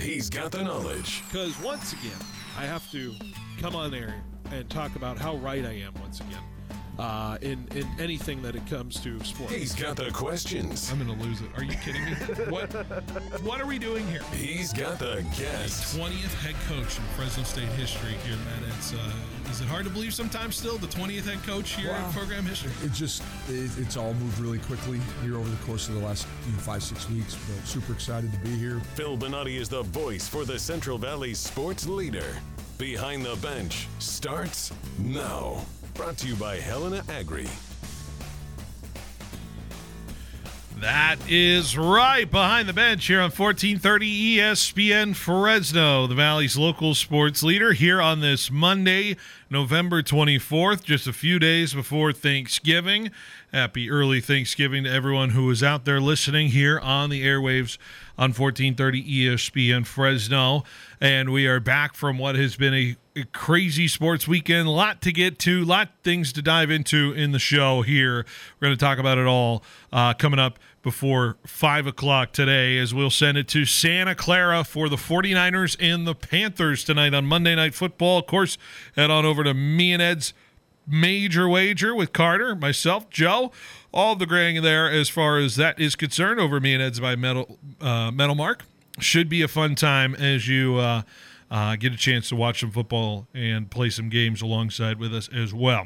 He's got the knowledge. Because once again, I have to come on there and talk about how right I am once again in anything that it comes to sports. He's got the questions. I'm going to lose it. Are you kidding me? What are we doing here? He's got the guests. 20th head coach in Fresno State history here, Matt. Is it hard to believe sometimes still the 20th head coach here in program history? It's all moved really quickly here over the course of the last 5-6 weeks, but super excited to be here. Phil Bonatti is the voice for the Central Valley sports leader. Behind the Bench starts now. Brought to you by Helena Agri. That is right. Behind the Bench here on 1430 ESPN Fresno, the Valley's local sports leader, here on this Monday, November 24th, just a few days before Thanksgiving. Happy early Thanksgiving to everyone who is out there listening here on the airwaves on 1430 ESPN Fresno. And we are back from what has been a crazy sports weekend. A lot to get to, a lot of things to dive into in the show here. We're going to talk about it all coming up before 5 o'clock today, as we'll send it to Santa Clara for the 49ers and the Panthers tonight on Monday Night Football. Of course, head on over to me and Ed's Major Wager with Carter, myself, Joe, all of the gang there as far as that is concerned over me and Ed's by Metal Mark. Should be a fun time as you get a chance to watch some football and play some games alongside with us as well.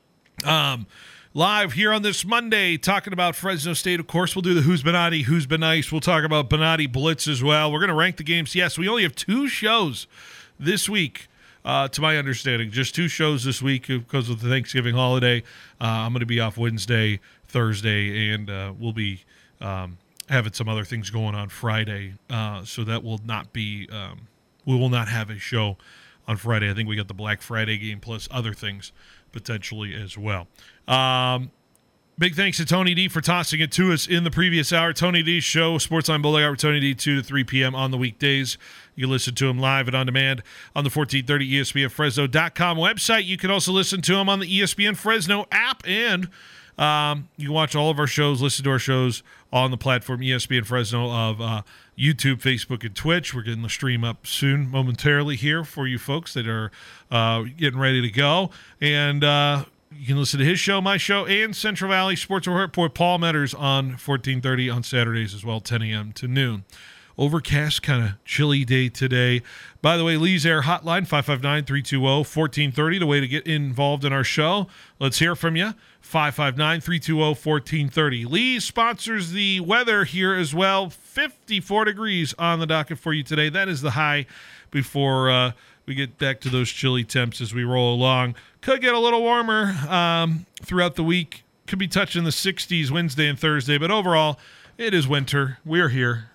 Live here on this Monday, talking about Fresno State. Of course, we'll do the Who's Bonatti, Who's Been Nice. We'll talk about Bonatti Blitz as well. We're going to rank the games. Yes, we only have 2 shows this week, to my understanding. Just 2 shows this week because of the Thanksgiving holiday. I'm going to be off Wednesday, Thursday, and we'll be having some other things going on Friday. So that will not be we will not have a show on Friday. I think we got the Black Friday game plus other things potentially as well. Big thanks to Tony D for tossing it to us in the previous hour. Tony D's show, Sportsline Bulldog with Tony D, 2 to 3 p.m. on the weekdays. You can listen to him live and on demand on the 1430 ESPNFresno.com website. You can also listen to him on the ESPN Fresno app, and you can watch all of our shows, listen to our shows on the platform ESPN Fresno of YouTube, Facebook, and Twitch. We're getting the stream up soon, momentarily here for you folks that are getting ready to go. And you can listen to his show, my show, and Central Valley Sports Report, Paul Metters, on 1430 on Saturdays as well, 10 a.m. to noon. Overcast, kind of chilly day today. By the way, Lee's Air Hotline, 559-320-1430, the way to get involved in our show. Let's hear from you, 559-320-1430. Lee sponsors the weather here as well. 54 degrees on the docket for you today. That is the high before we get back to those chilly temps as we roll along. Could get a little warmer throughout the week. Could be touching the 60s Wednesday and Thursday, but overall, it is winter. We're here.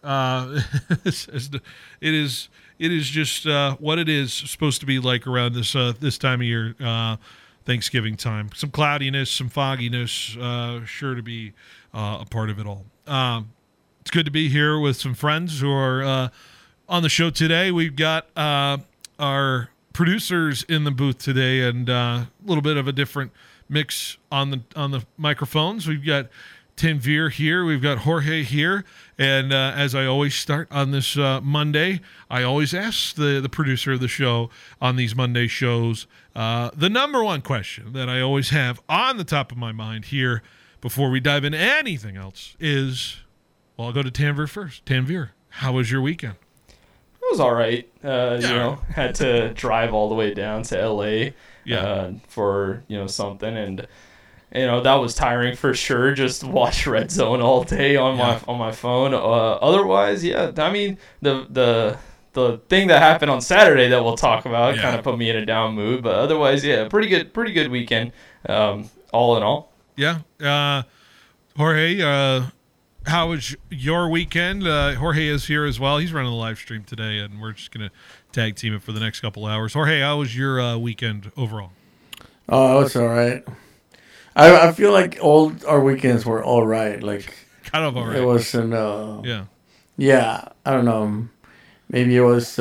It is just what it is supposed to be like around this time of year, Thanksgiving time. Some cloudiness, some fogginess, sure to be a part of it all. It's good to be here with some friends who are on the show today. We've got our producers in the booth today, and a little bit of a different mix on the microphones. We've got Tim Veer here. We've got Jorge here. And as I always start on this Monday, I always ask the producer of the show on these Monday shows the number one question that I always have on the top of my mind here before we dive into anything else is, well, I'll go to Tanvir first. Tanvir, how was your weekend? It was all right. Had to drive all the way down to LA for, something. And, that was tiring for sure. Just watch Red Zone all day on my phone. Otherwise, I mean, the thing that happened on Saturday that we'll talk about kind of put me in a down mood. But otherwise, pretty good weekend, all in all. Yeah. Jorge, how was your weekend? Jorge is here as well. He's running the live stream today, and we're just going to tag team it for the next couple hours. Jorge, how was your weekend overall? Oh, it's all right. I feel like all our weekends were all right. Like, kind of all right. It wasn't. Yeah, I don't know. Maybe it was.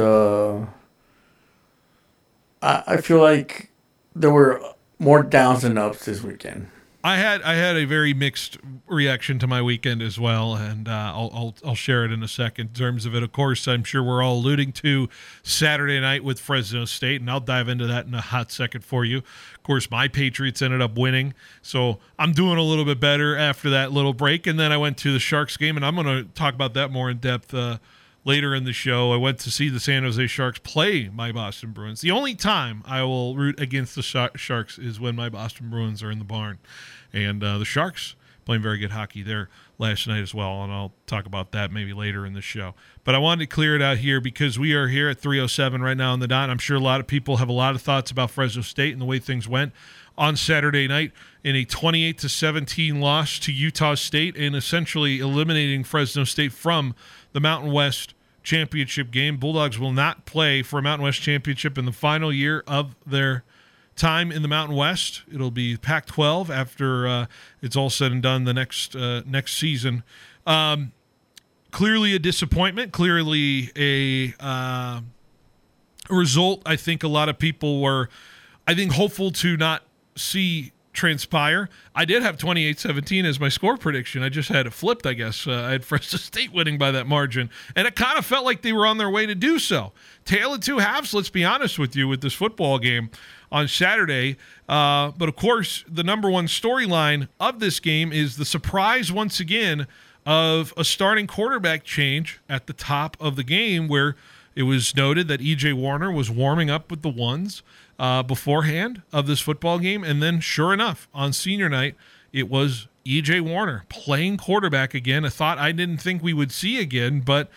I feel like there were more downs than ups this weekend. I had a very mixed reaction to my weekend as well, and I'll share it in a second. In terms of it, of course, I'm sure we're all alluding to Saturday night with Fresno State, and I'll dive into that in a hot second for you. Of course, my Patriots ended up winning, so I'm doing a little bit better after that little break. And then I went to the Sharks game, and I'm going to talk about that more in depth later in the show. I went to see the San Jose Sharks play my Boston Bruins. The only time I will root against the Sharks is when my Boston Bruins are in the barn. And the Sharks playing very good hockey there last night as well, and I'll talk about that maybe later in the show. But I wanted to clear it out here because we are here at 3:07 right now on the dot. I'm sure a lot of people have a lot of thoughts about Fresno State and the way things went on Saturday night in a 28-17 loss to Utah State and essentially eliminating Fresno State from the Mountain West Championship game. Bulldogs will not play for a Mountain West Championship in the final year of their time in the Mountain West. It'll be Pac-12 after it's all said and done the next season. Clearly a disappointment. Clearly a result I think a lot of people were, hopeful to not see transpire. I did have 28-17 as my score prediction. I just had it flipped, I guess. I had Fresno State winning by that margin, and it kind of felt like they were on their way to do so. Tale of two halves, let's be honest with you, with this football game on Saturday. But, of course, the number one storyline of this game is the surprise, once again, of a starting quarterback change at the top of the game, where it was noted that E.J. Warner was warming up with the ones beforehand of this football game. And then, sure enough, on senior night, it was E.J. Warner playing quarterback again, a thought I didn't think we would see again, but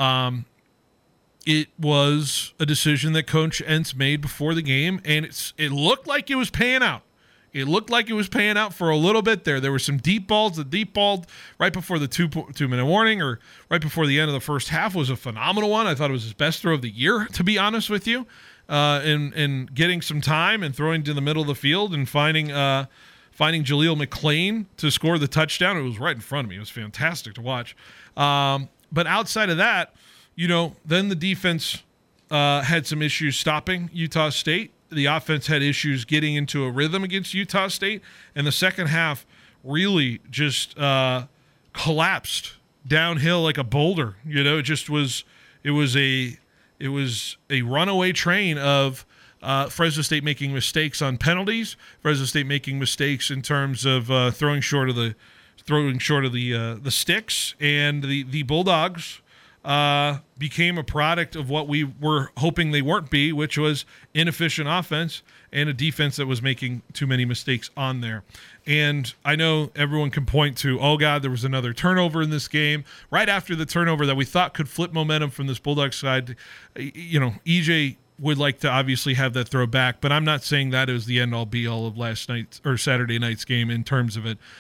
it was a decision that Coach Entz made before the game, and it looked like it was paying out. It looked like it was paying out for a little bit there. There were some deep balls. The deep ball right before the two-minute warning, or right before the end of the first half, was a phenomenal one. I thought it was his best throw of the year, to be honest with you, in getting some time and throwing to the middle of the field and finding Jaleel McLean to score the touchdown. It was right in front of me. It was fantastic to watch. But outside of that, then the defense had some issues stopping Utah State. The offense had issues getting into a rhythm against Utah State, and the second half really just collapsed downhill like a boulder. It was a runaway train of Fresno State making mistakes on penalties, Fresno State making mistakes in terms of throwing short of the sticks, and the Bulldogs became a product of what we were hoping they weren't be, which was inefficient offense and a defense that was making too many mistakes on there. And I know everyone can point to, oh God, there was another turnover in this game. Right after the turnover that we thought could flip momentum from this Bulldog side, EJ would like to obviously have that throw back, but I'm not saying that is the end-all be-all of last night's or Saturday night's game in terms of it.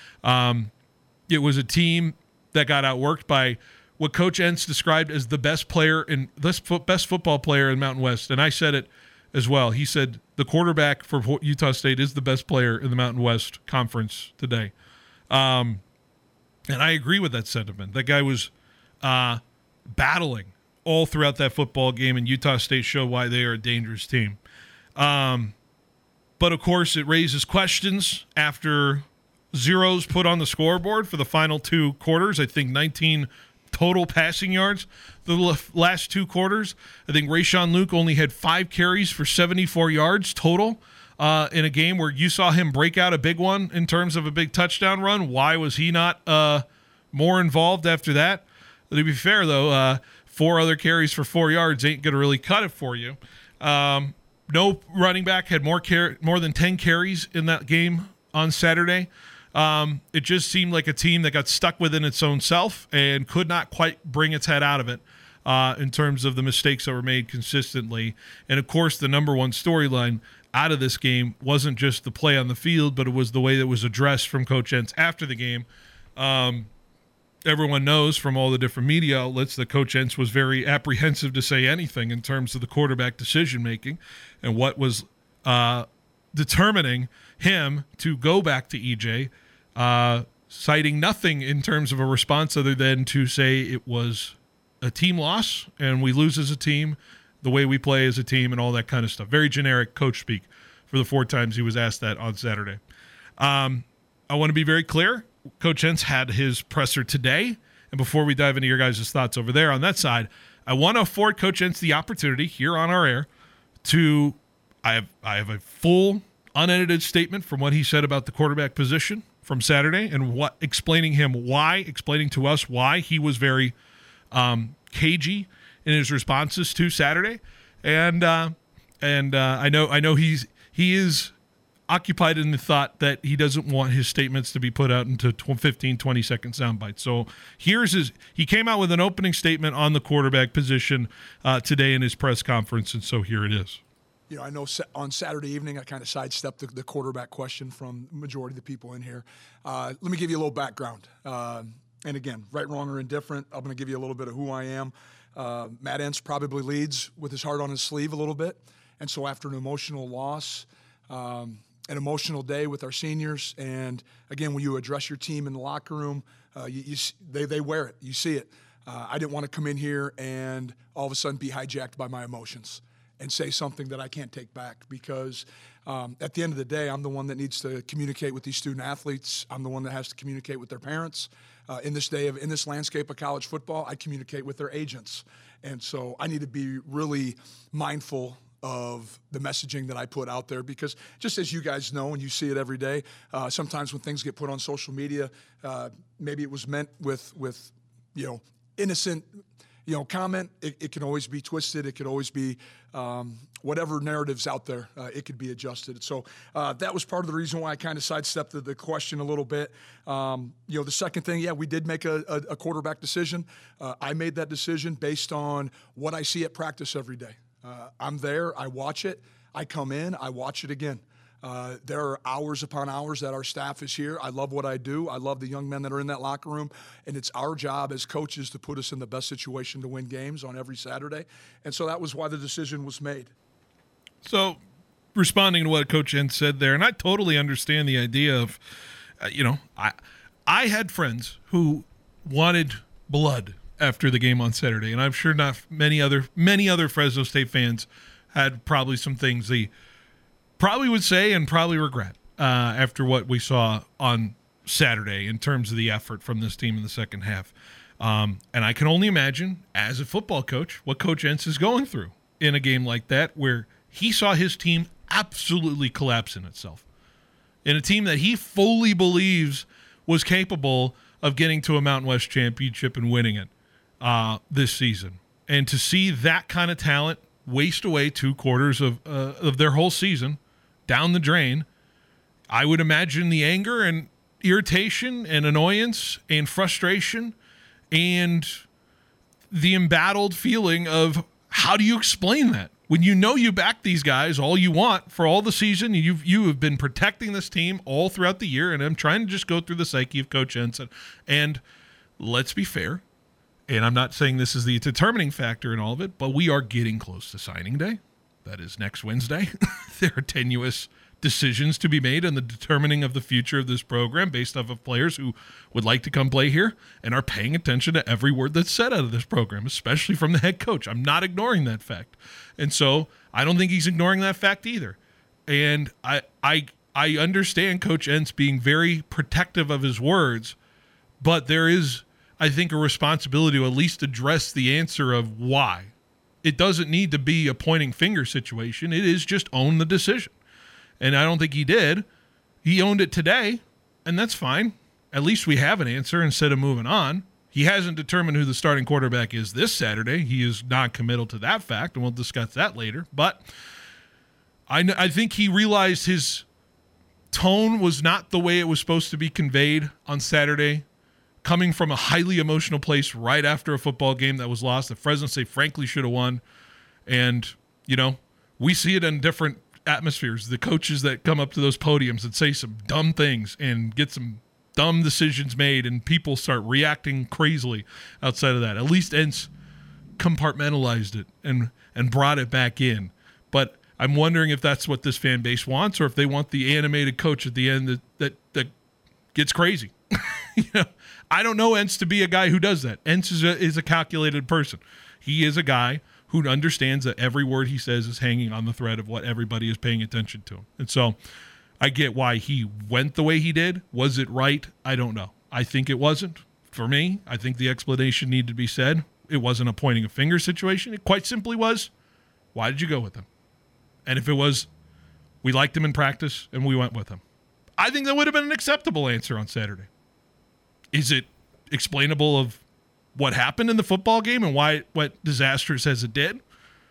It was a team that got outworked by what Coach Entz described as the best football player in Mountain West, and I said it as well. He said the quarterback for Utah State is the best player in the Mountain West Conference today, and I agree with that sentiment. That guy was battling all throughout that football game, and Utah State showed why they are a dangerous team. But of course, it raises questions after zeros put on the scoreboard for the final two quarters. I think 19 total passing yards the last two quarters. I think Rayshon Luke only had 5 carries for 74 yards total in a game where you saw him break out a big one in terms of a big touchdown run. Why was he not more involved after that? To be fair, though, 4 other carries for 4 yards ain't going to really cut it for you. No running back had more than 10 carries in that game on Saturday. It just seemed like a team that got stuck within its own self and could not quite bring its head out of it in terms of the mistakes that were made consistently. And, of course, the number one storyline out of this game wasn't just the play on the field, but it was the way that was addressed from Coach Entz after the game. Everyone knows from all the different media outlets that Coach Entz was very apprehensive to say anything in terms of the quarterback decision-making and what was determining him to go back to EJ, citing nothing in terms of a response other than to say it was a team loss and we lose as a team, the way we play as a team, and all that kind of stuff. Very generic coach speak for the 4 times he was asked that on Saturday. I want to be very clear. Coach Entz had his presser today. And before we dive into your guys' thoughts over there on that side, I want to afford Coach Entz the opportunity here on our air to I have a full unedited statement from what he said about the quarterback position from Saturday and explaining to us why he was very cagey in his responses to Saturday. And I know he is occupied in the thought that he doesn't want his statements to be put out into 15, 20-second sound bites. So he came out with an opening statement on the quarterback position today in his press conference, and so here it is. I know on Saturday evening I kind of sidestepped the quarterback question from the majority of the people in here. Let me give you a little background. And again, right, wrong, or indifferent, I'm going to give you a little bit of who I am. Matt Entz probably leads with his heart on his sleeve a little bit. And so after an emotional loss, an emotional day with our seniors, and again, when you address your team in the locker room, they wear it. You see it. I didn't want to come in here and all of a sudden be hijacked by my emotions and say something that I can't take back, because at the end of the day, I'm the one that needs to communicate with these student athletes. I'm the one that has to communicate with their parents. In this landscape of college football, I communicate with their agents. And so I need to be really mindful of the messaging that I put out there, because just as you guys know, and you see it every day, sometimes when things get put on social media, maybe it was meant with innocent comment. It can always be twisted. It could always be whatever narrative's out there. It could be adjusted. So that was part of the reason why I kind of sidestepped the question a little bit. The second thing, we did make a quarterback decision. I made that decision based on what I see at practice every day. I'm there. I watch it. I come in. I watch it again. There are hours upon hours that our staff is here. I love what I do. I love the young men that are in that locker room. And it's our job as coaches to put us in the best situation to win games on every Saturday. And so that was why the decision was made. So responding to what Coach Entz said there, and I totally understand the idea of, I had friends who wanted blood after the game on Saturday, and I'm sure not many other Fresno State fans had probably some things they probably would say and probably regret after what we saw on Saturday in terms of the effort from this team in the second half. And I can only imagine, as a football coach, what Coach Entz is going through in a game like that, where he saw his team absolutely collapse in itself, in a team that he fully believes was capable of getting to a Mountain West championship and winning it this season. And to see that kind of talent waste away 2 quarters of their whole season down the drain, I would imagine the anger and irritation and annoyance and frustration and the embattled feeling of, how do you explain that? When you back these guys all you want for all the season, you have been protecting this team all throughout the year, and I'm trying to just go through the psyche of Coach Entz. And let's be fair, and I'm not saying this is the determining factor in all of it, but we are getting close to signing day. That is next Wednesday. There are tenuous decisions to be made in the determining of the future of this program based off of players who would like to come play here and are paying attention to every word that's said out of this program, especially from the head coach. I'm not ignoring that fact. And so I don't think he's ignoring that fact either. And I understand Coach Entz being very protective of his words, but there is, I think, a responsibility to at least address the answer of why. It doesn't need to be a pointing finger situation. It is just own the decision. And I don't think he did. He owned it today, and that's fine. At least we have an answer instead of moving on. He hasn't determined who the starting quarterback is this Saturday. He is non-committal to that fact, and we'll discuss that later. But I think he realized his tone was not the way it was supposed to be conveyed on Saturday, coming from a highly emotional place right after a football game that was lost, that Fresno State frankly should have won. And, we see it in different atmospheres. The coaches that come up to those podiums and say some dumb things and get some dumb decisions made, and people start reacting crazily outside of that. At least Entz compartmentalized it and brought it back in. But I'm wondering if that's what this fan base wants, or if they want the animated coach at the end that gets crazy. I don't know Entz to be a guy who does that. Entz is a calculated person. He is a guy who understands that every word he says is hanging on the thread of what everybody is paying attention to. And so I get why he went the way he did. Was it right? I don't know. I think it wasn't. For me, I think the explanation needed to be said. It wasn't a pointing a finger situation. It quite simply was, why did you go with him? And if it was, we liked him in practice and we went with him, I think that would have been an acceptable answer on Saturday. Is it explainable of what happened in the football game and why it went disastrous as it did?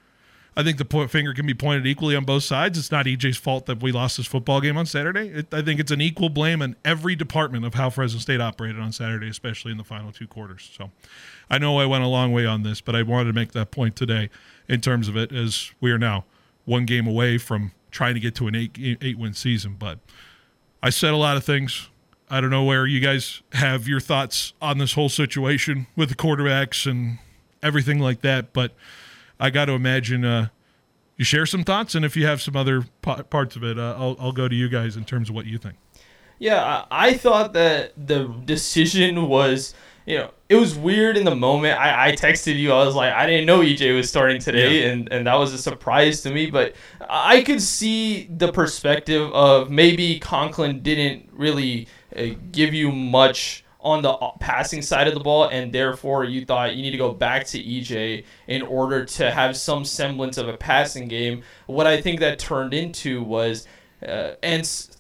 I think the finger can be pointed equally on both sides. It's not EJ's fault that we lost this football game on Saturday. I think it's an equal blame in every department of how Fresno State operated on Saturday, especially in the final 2 quarters. So I know I went a long way on this, but I wanted to make that point today in terms of it, as we are now 1 game away from trying to get to an 8-win season. But I said a lot of things. I don't know where you guys have your thoughts on this whole situation with the quarterbacks and everything like that, but I got to imagine you share some thoughts, and if you have some other parts of it, I'll go to you guys in terms of what you think. Yeah, I thought that the decision was, it was weird in the moment. I texted you. I was like, I didn't know EJ was starting today, and that was a surprise to me. But I could see the perspective of maybe Conklin didn't really give you much on the passing side of the ball, and therefore you thought you need to go back to EJ in order to have some semblance of a passing game. What I think that turned into was Entz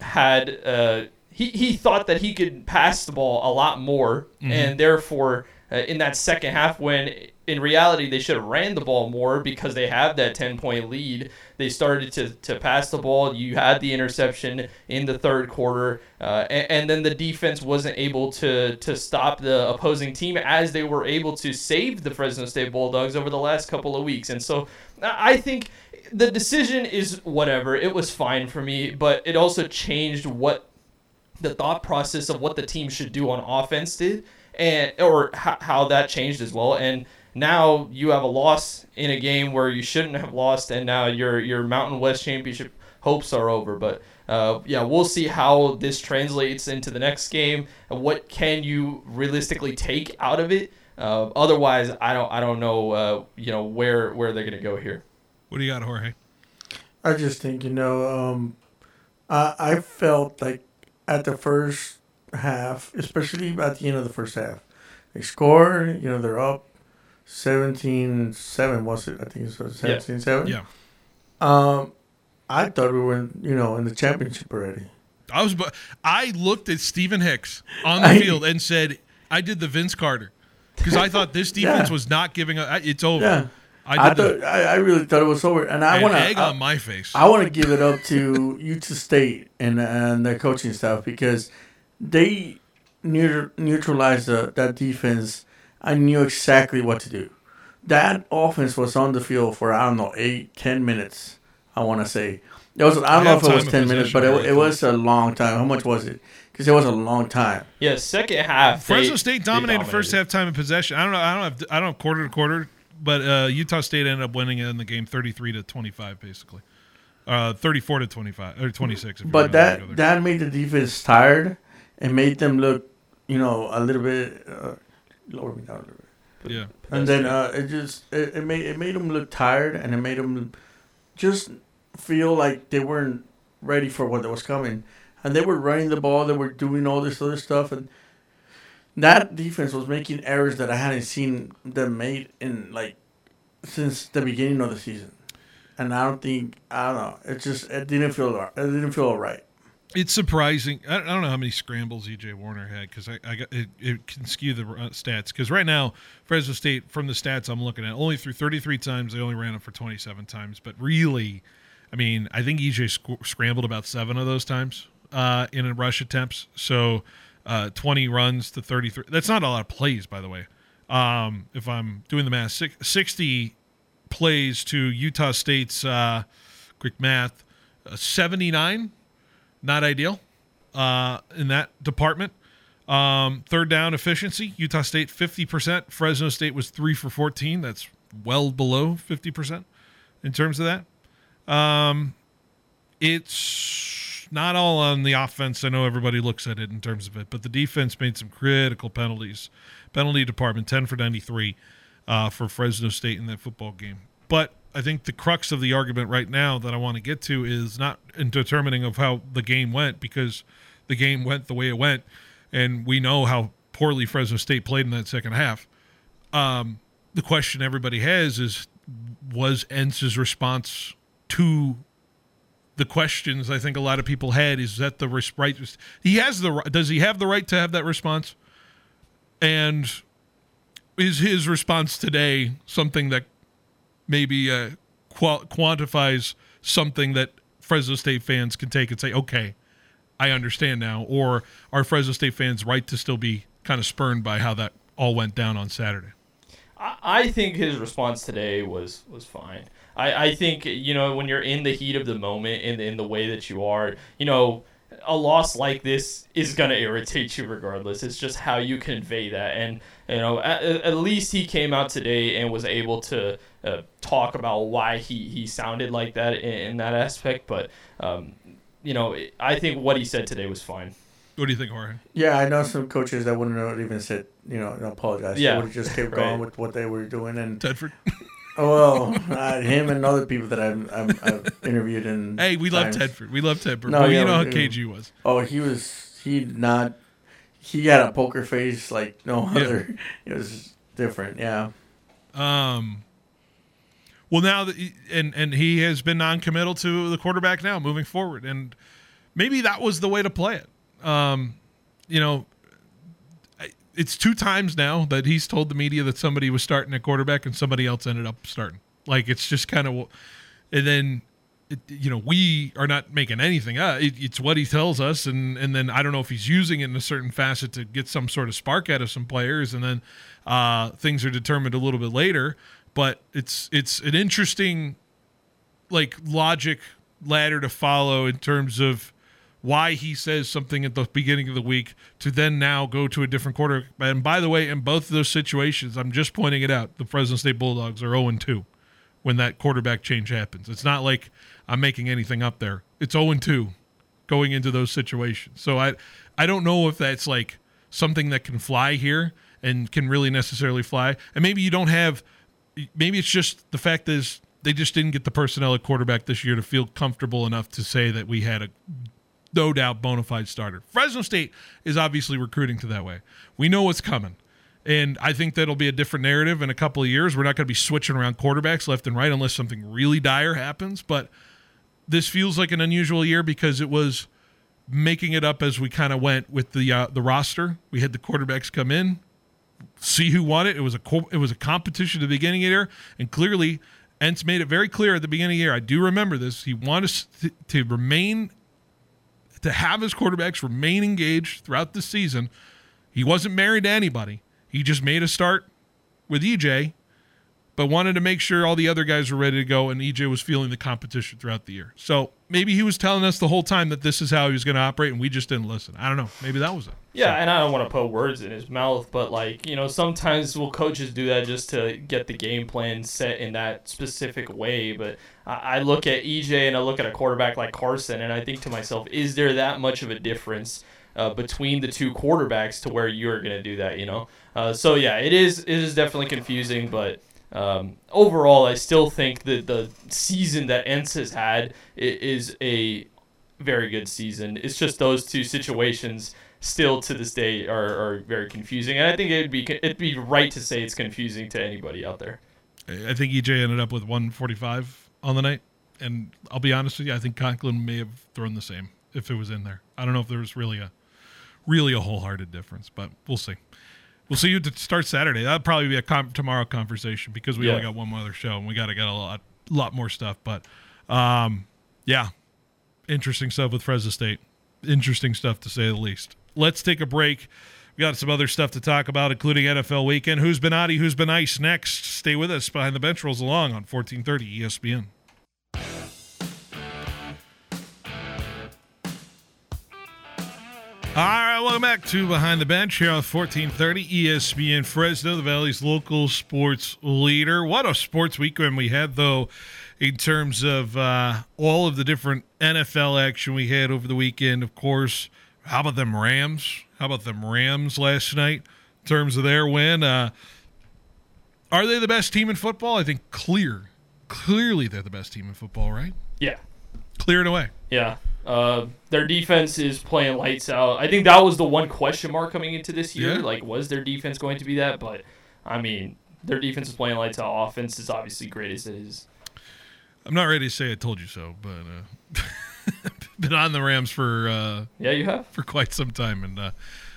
had he thought that he could pass the ball a lot more, and therefore in that second half, when in reality they should have ran the ball more because they have that 10-point lead, they started to pass the ball. You had the interception in the third quarter, and then the defense wasn't able to stop the opposing team as they were able to save the Fresno State Bulldogs over the last couple of weeks. And so I think the decision is whatever. It was fine for me, but it also changed what the thought process of what the team should do on offense did, or how that changed as well. And now you have a loss in a game where you shouldn't have lost, and now your Mountain West Championship hopes are over. But we'll see how this translates into the next game. What can you realistically take out of it? Otherwise, I don't know where they're gonna go here. What do you got, Jorge? I just think I felt like at the first half, especially at the end of the first half, they scored. They're up 17-7, was it? I think it was 17-7. Yeah. I thought we were in the championship already. I looked at Stephen Hicks on the field and said, I did the Vince Carter, because I thought this defense was not giving up. It's over. Yeah. I really thought it was over, and I want egg on my face. I want to give it up to Utah State and their coaching staff, because they neutralized that defense. I knew exactly what to do. That offense was on the field for 8-10 minutes. I want to say I don't know if it was 10 minutes, but it was a long time. How much was it? Because it was a long time. Yeah, second half. Fresno State dominated first half time in possession. I don't have quarter to quarter. But Utah State ended up winning in the game 33-25, basically, 34-25 or 26. But that made the defense tired and made them look, a little bit lower me down a little bit. Yeah. And then it made them look tired, and it made them just feel like they weren't ready for what was coming. And they were running the ball, they were doing all this other stuff, and that defense was making errors that I hadn't seen them made since the beginning of the season, and I don't know. It didn't feel all right. It's surprising. I don't know how many scrambles EJ Warner had, because it can skew the stats. Because right now, Fresno State, from the stats I'm looking at, only threw 33 times. They only ran it for 27 times. But really, I think EJ scrambled about 7 of those times in rush attempts. So 20 runs to 33. That's not a lot of plays, by the way. If I'm doing the math, 60 plays to Utah State's quick math, 79. Not ideal in that department. Third down efficiency, Utah State 50%. Fresno State was 3 for 14. That's well below 50% in terms of that. It's not all on the offense. I know everybody looks at it in terms of it, but the defense made some critical penalties. Penalty department, 10 for 93 for Fresno State in that football game. But I think the crux of the argument right now that I want to get to is not in determining of how the game went, because the game went the way it went, and we know how poorly Fresno State played in that second half. The question everybody has is, was Entz's response to the questions I think a lot of people had? Is that the right? Does he have the right to have that response? And is his response today something that maybe quantifies something that Fresno State fans can take and say, okay, I understand now? Or are Fresno State fans right to still be kind of spurned by how that all went down on Saturday? I think his response today was fine. I think, when you're in the heat of the moment, in the way that you are, a loss like this is going to irritate you regardless. It's just how you convey that. And, at least he came out today and was able to talk about why he sounded like that in that aspect. But, I think what he said today was fine. What do you think, Jorge? Yeah, I know some coaches that wouldn't have even said, apologize. Yeah. They would have just kept going with what they were doing. And Tedford? Well, him and other people that I've interviewed. And hey, we love Tedford. We love Tedford. No, well, you know how cagey he was. Oh, he had a poker face like no other. It was different, yeah. Well, now that and he has been non-committal to the quarterback now moving forward, and maybe that was the way to play it. It's 2 times now that he's told the media that somebody was starting at quarterback and somebody else ended up starting. Like, it's just kind of, and then, we are not making anything up. It's what he tells us, and then I don't know if he's using it in a certain facet to get some sort of spark out of some players, and then things are determined a little bit later. But it's an interesting, logic ladder to follow in terms of why he says something at the beginning of the week to then now go to a different quarterback. And by the way, in both of those situations, I'm just pointing it out, the Fresno State Bulldogs are 0-2 when that quarterback change happens. It's not like I'm making anything up there. It's 0-2 going into those situations. So I don't know if that's like something that can fly here and can really necessarily fly. And maybe you don't have – maybe it's just the fact is they just didn't get the personnel at quarterback this year to feel comfortable enough to say that we had a – no doubt bona fide starter. Fresno State is obviously recruiting to that way. We know what's coming. And I think that'll be a different narrative in a couple of years. We're not going to be switching around quarterbacks left and right unless something really dire happens. But this feels like an unusual year because it was making it up as we kind of went with the roster. We had the quarterbacks come in, see who won it. It was a competition at the beginning of the year. And clearly, Entz made it very clear at the beginning of the year. I do remember this. He wanted to remain – to have his quarterbacks remain engaged throughout the season. He wasn't married to anybody. He just made a start with EJ, but wanted to make sure all the other guys were ready to go, and EJ was feeling the competition throughout the year. So maybe he was telling us the whole time that this is how he was going to operate, and we just didn't listen. I don't know. Maybe that was it. Yeah, and I don't want to put words in his mouth, but, sometimes coaches do that just to get the game plan set in that specific way. But I look at EJ and I look at a quarterback like Carson, and I think to myself, is there that much of a difference between the two quarterbacks to where you're going to do that, So, yeah, it is definitely confusing, but overall, I still think that the season that Entz has had is a very good season. It's just those two situations still to this day are very confusing, and I think it'd be right to say it's confusing to anybody out there. I think EJ ended up with 145 on the night, and I'll be honest with you, I think Conklin may have thrown the same if it was in there. I don't know if there was really a wholehearted difference, but we'll see. We'll see you to start Saturday. That'll probably be a tomorrow conversation because we only got one other show and we got to get a lot more stuff. But yeah, interesting stuff with Fresno State. Interesting stuff to say the least. Let's take a break. We got some other stuff to talk about, including NFL weekend. Who's been naughty? Who's been nice? Next, stay with us. Behind the Bench rolls along on 1430 ESPN. All right, welcome back to Behind the Bench here on 1430 ESPN Fresno, the Valley's local sports leader. What a sports weekend we had, though, in terms of all of the different NFL action we had over the weekend. Of course, how about them Rams? How about them Rams last night in terms of their win? Are they the best team in football? I think clear clearly they're the best team in football, right? Yeah. Clear it away. Yeah. Their defense is playing lights out. I think that was the one question mark coming into this year. Yeah. Like, was their defense going to be that? But, I mean, their defense is playing lights out. Offense is obviously great as it is. I'm not ready to say I told you so, but been on the Rams for Yeah, you have? for quite some time, and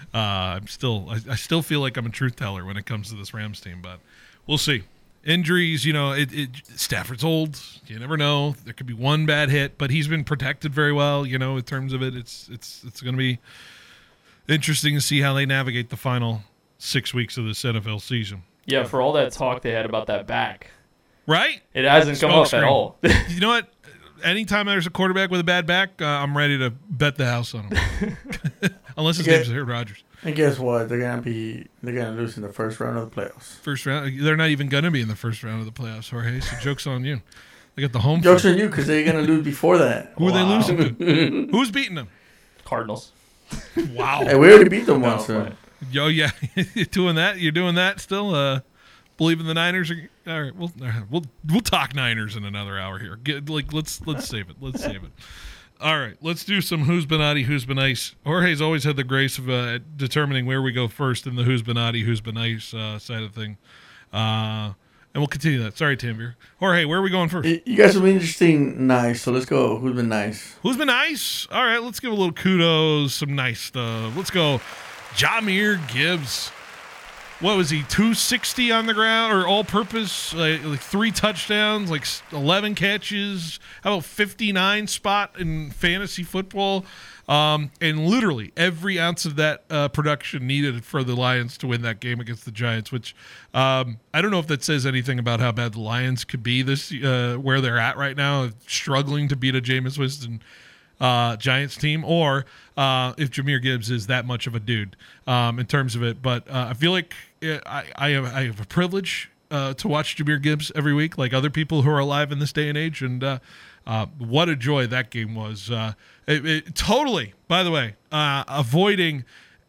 I still feel like I'm a truth teller when it comes to this Rams team, but we'll see. Injuries, Stafford's old. You never know. There could be one bad hit, but he's been protected very well. In terms of it, it's going to be interesting to see how they navigate the final 6 weeks of this NFL season. Yeah, for all that talk they had about that back. Right? It hasn't come up at all. You know what? Anytime there's a quarterback with a bad back, I'm ready to bet the house on him. Unless his name's Aaron Rodgers. And guess what? They're gonna lose in the first round of the playoffs. First round. They're not even gonna be in the first round of the playoffs, Jorge. So joke's on you. They got the home. Joke's on you because they're gonna lose before that. Who are they losing to? Who's beating them? Cardinals. Wow. Hey, we already beat them once. So. Yo, yeah, you're doing that. You're doing that still. Believe in the Niners. All right, we'll talk Niners in another hour here. Let's save it. Let's save it. All right, let's do some Who's Been Naughty, Who's Been Nice. Jorge's always had the grace of determining where we go first in the Who's Been Naughty, Who's Been Nice side of the thing. And we'll continue that. Sorry, Tanvir. Jorge, where are we going first? You guys have been interesting, nice. So let's go. Who's been nice? Who's been nice? All right, let's give a little kudos, some nice stuff. Let's go. Jahmyr Gibbs. What was he, 260 on the ground or all-purpose, like 3 touchdowns, like 11 catches, how about 59 spot in fantasy football? And literally every ounce of that production needed for the Lions to win that game against the Giants, which I don't know if that says anything about how bad the Lions could be this where they're at right now, struggling to beat a Jameis Winston Giants team, or if Jahmyr Gibbs is that much of a dude in terms of it. But I feel like I have a privilege to watch Jahmyr Gibbs every week, like other people who are alive in this day and age. And what a joy that game was. Totally, by the way, avoiding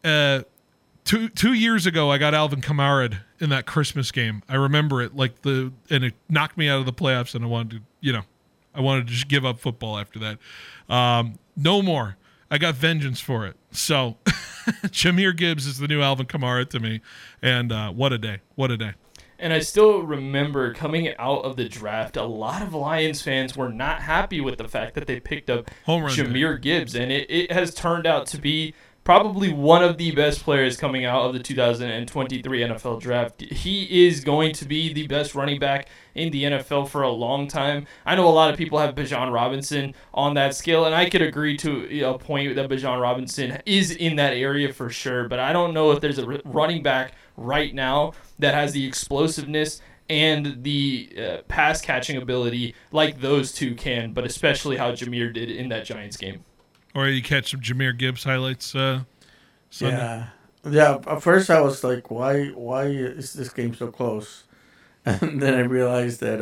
2 years ago, I got Alvin Kamara in that Christmas game. I remember it and it knocked me out of the playoffs, and I wanted to just give up football after that. No more. I got vengeance for it. So Jahmyr Gibbs is the new Alvin Kamara to me. And what a day. What a day. And I still remember coming out of the draft, a lot of Lions fans were not happy with the fact that they picked up Jahmyr Gibbs. And it has turned out to be probably one of the best players coming out of the 2023 NFL draft. He is going to be the best running back in the NFL for a long time. I know a lot of people have Bijan Robinson on that scale, and I could agree to a point that Bijan Robinson is in that area for sure, but I don't know if there's a running back right now that has the explosiveness and the pass-catching ability like those two can, but especially how Jahmyr did in that Giants game. Or you catch some Jahmyr Gibbs highlights Sunday? Yeah. At first I was like, why is this game so close? And then I realized that,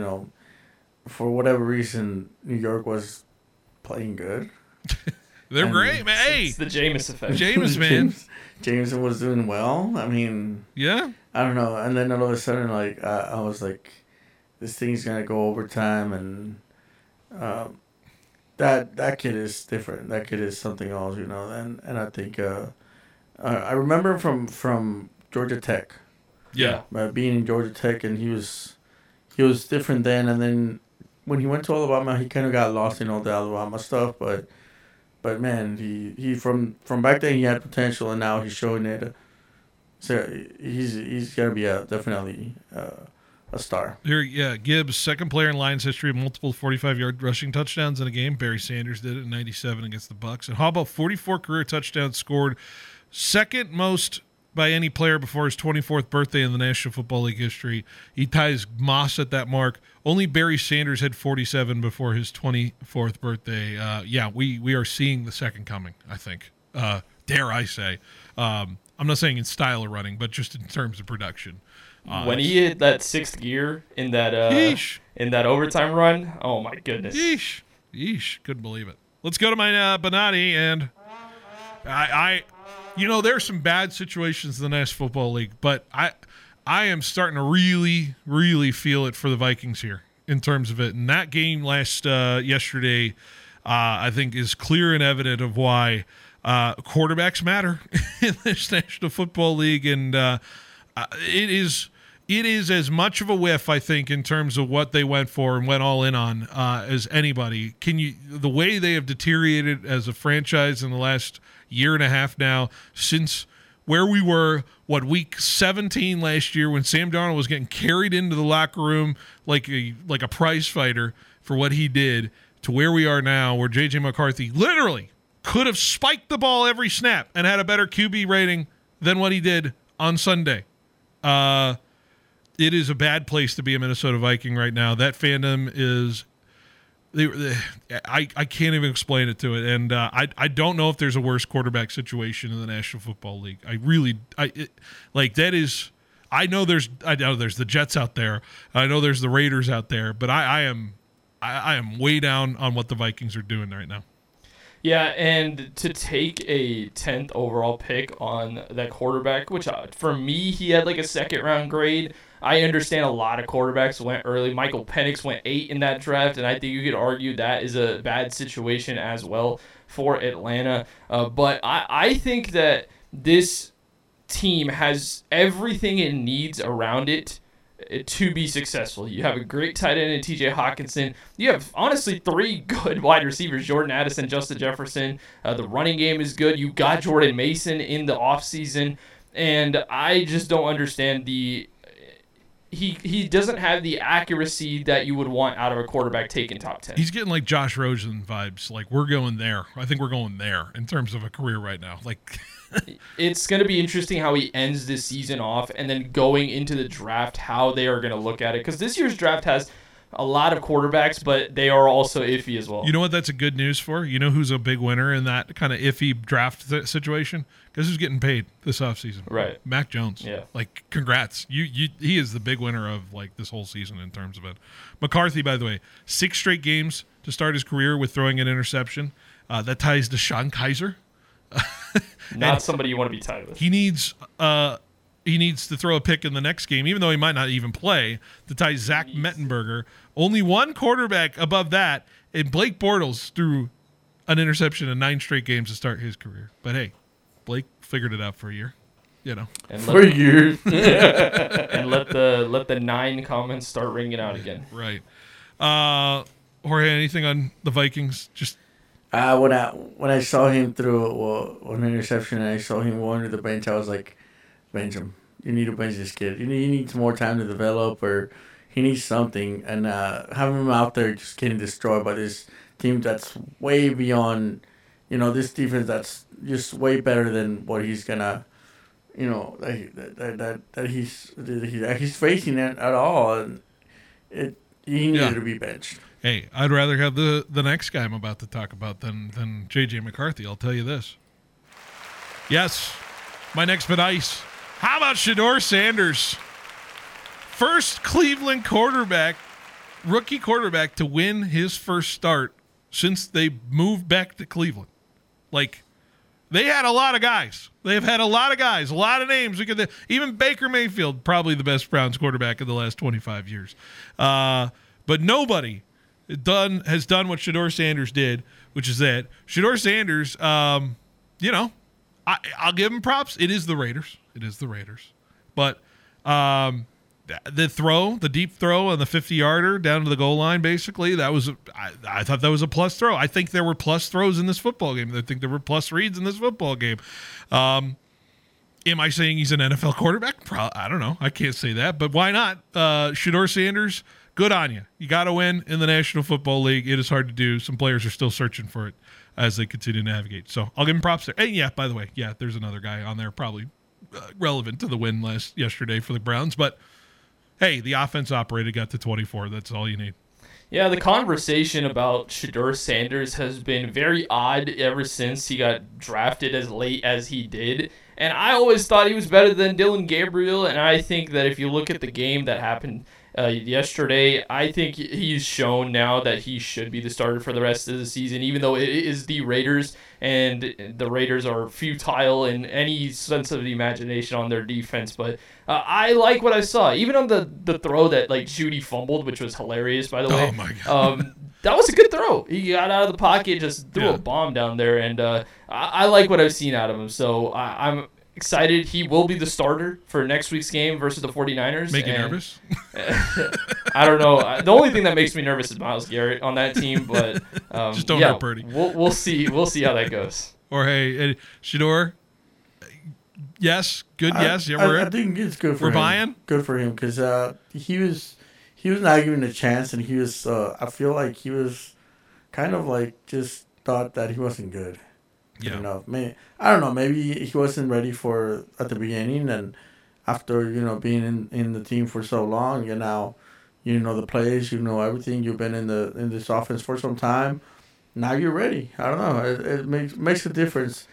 for whatever reason, New York was playing good. They're great, man. Hey, it's the Jameis effect. Jameis, man. Jameis was doing well. I mean, yeah. I don't know. And then all of a sudden, like, I was like, this thing's gonna go overtime, and that kid is different. That kid is something else, And I think I remember from Georgia Tech. Yeah. Being in Georgia Tech, and he was different then. And then when he went to Alabama, he kind of got lost in all the Alabama stuff. But man, he from back then he had potential, and now he's showing it. So he's gonna be definitely a star. Here, yeah, Gibbs, second player in Lions history of multiple 45-yard rushing touchdowns in a game. Barry Sanders did it in '97 against the Bucs. And how about 44 career touchdowns scored, second most by any player before his 24th birthday in the National Football League history. He ties Moss at that mark. Only Barry Sanders had 47 before his 24th birthday. We are seeing the second coming, I think. Dare I say. I'm not saying in style of running, but just in terms of production. When he hit that sixth gear in that overtime run, oh my goodness. Yeesh. Couldn't believe it. Let's go to my Benati, and I there's some bad situations in the National Football League, but I am starting to really, really feel it for the Vikings here. in terms of it. And that game yesterday, I think, is clear and evident of why quarterbacks matter in this National Football League. And it is as much of a whiff, I think, in terms of what they went for and went all in on as anybody. The way they have deteriorated as a franchise in the last year and a half now, since where we were, week 17 last year when Sam Darnold was getting carried into the locker room like a prize fighter for what he did, to where we are now, where J.J. McCarthy literally could have spiked the ball every snap and had a better QB rating than what he did on Sunday. It is a bad place to be a Minnesota Viking right now. That fandom is... I can't even explain it to it, and I don't know if there's a worse quarterback situation in the National Football League. I know there's the Jets out there. I know there's the Raiders out there, but I am way down on what the Vikings are doing right now. Yeah, and to take a 10th overall pick on that quarterback, which for me, he had like a second-round grade. I understand a lot of quarterbacks went early. Michael Penix went 8 in that draft, and I think you could argue that is a bad situation as well for Atlanta. But I think that this team has everything it needs around it to be successful. You have a great tight end in TJ Hawkinson. You have, honestly, 3 good wide receivers, Jordan Addison, Justin Jefferson. The running game is good. You got Jordan Mason in the offseason, and I just don't understand He doesn't have the accuracy that you would want out of a quarterback taking top 10. He's getting like Josh Rosen vibes. Like, we're going there. I think we're going there in terms of a career right now. Like, it's going to be interesting how he ends this season off, and then going into the draft, how they are going to look at it. Because this year's draft has a lot of quarterbacks, but they are also iffy as well. You know what that's a good news for? You know who's a big winner in that kind of iffy draft situation? Because who's getting paid this offseason? Right. Mac Jones. Yeah. Like, congrats. He is the big winner of, like, this whole season in terms of it. McCarthy, by the way, 6 straight games to start his career with throwing an interception. That ties to Sean Kaiser. Not somebody you want to be tied with. He needs to throw a pick in the next game, even though he might not even play, to tie Zach Mettenberger. Only one quarterback above that, and Blake Bortles threw an interception in 9 straight games to start his career. But hey, Blake figured it out for a year, you know. And for a year. And let the 9 comments start ringing out again. Right. Jorge, anything on the Vikings? Just when I saw him throw an interception and I saw him go under the bench, I was like, bench him. You need to bench this kid. He needs more time to develop, or he needs something. And having him out there just getting destroyed by this team that's way beyond, this defense that's just way better than what he's gonna, that he's facing at all. And he needed to be benched. Hey, I'd rather have the next guy I'm about to talk about than J.J. McCarthy. I'll tell you this. Yes, my next but ice. How about Shedeur Sanders? First Cleveland rookie quarterback to win his first start since they moved back to Cleveland. Like, they had a lot of guys. They've had a lot of guys, a lot of names. Even Baker Mayfield, probably the best Browns quarterback in the last 25 years. But nobody has done what Shedeur Sanders did, which is that Shedeur Sanders, I'll give him props. It is the Raiders. But the deep throw on the 50-yarder down to the goal line, basically, I thought that was a plus throw. I think there were plus throws in this football game. I think there were plus reads in this football game. Am I saying he's an NFL quarterback? I don't know. I can't say that, but why not? Shedeur Sanders, good on you. You got to win in the National Football League. It is hard to do. Some players are still searching for it as they continue to navigate. So I'll give him props there. And yeah, by the way, there's another guy on there probably relevant to the win yesterday for the Browns. But hey, the offense operated, got to 24. That's all you need. Yeah, the conversation about Shedeur Sanders has been very odd ever since he got drafted as late as he did. And I always thought he was better than Dylan Gabriel, and I think that if you look at the game that happened yesterday, I think he's shown now that he should be the starter for the rest of the season, even though it is the Raiders, and the Raiders are futile in any sense of the imagination on their defense. But I like what I saw, even on the throw that like Judy fumbled, which was hilarious, by the way. Oh my God. That was a good throw. He got out of the pocket, just threw a bomb down there, and I like what I've seen out of him. So I'm excited. He will be the starter for next week's game versus the 49ers. Make you nervous? I don't know. The only thing that makes me nervous is Myles Garrett on that team, but just don't hurt Purdy. We'll see. We'll see how that goes. Or hey, Shedeur. Yes, good. Yes, I think it's good for him. We're buying. Good for him because he was not given a chance, and he was. I feel like he was kind of like just thought that he wasn't good. Yeah. Enough. I don't know. Maybe he wasn't ready for at the beginning, and after being in the team for so long, and now you know the plays, you know everything. You've been in this offense for some time. Now you're ready. I don't know. It makes a difference.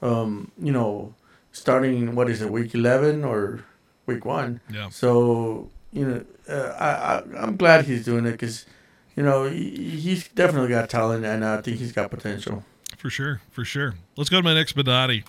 Starting week 11 or week 1. Yeah. So I'm glad he's doing it because he's definitely got talent, and I think he's got potential. For sure. Let's go to my next Benati.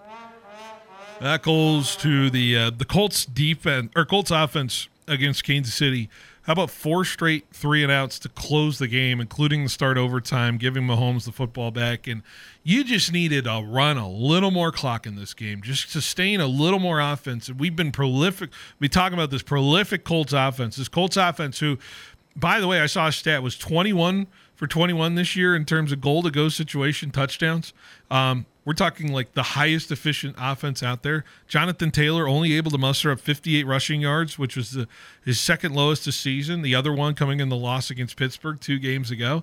That goes to the Colts defense or Colts offense against Kansas City. How about 4 straight 3-and-outs to close the game, including the start overtime, giving Mahomes the football back? And you just needed to run a little more clock in this game, just sustain a little more offense. And we've been prolific. We talk about this prolific Colts offense. This Colts offense who, by the way, I saw a stat, was 21 for 21 this year in terms of goal-to-go situation touchdowns. We're talking like the highest efficient offense out there. Jonathan Taylor only able to muster up 58 rushing yards, which was his second lowest this season. The other one coming in the loss against Pittsburgh 2 games ago.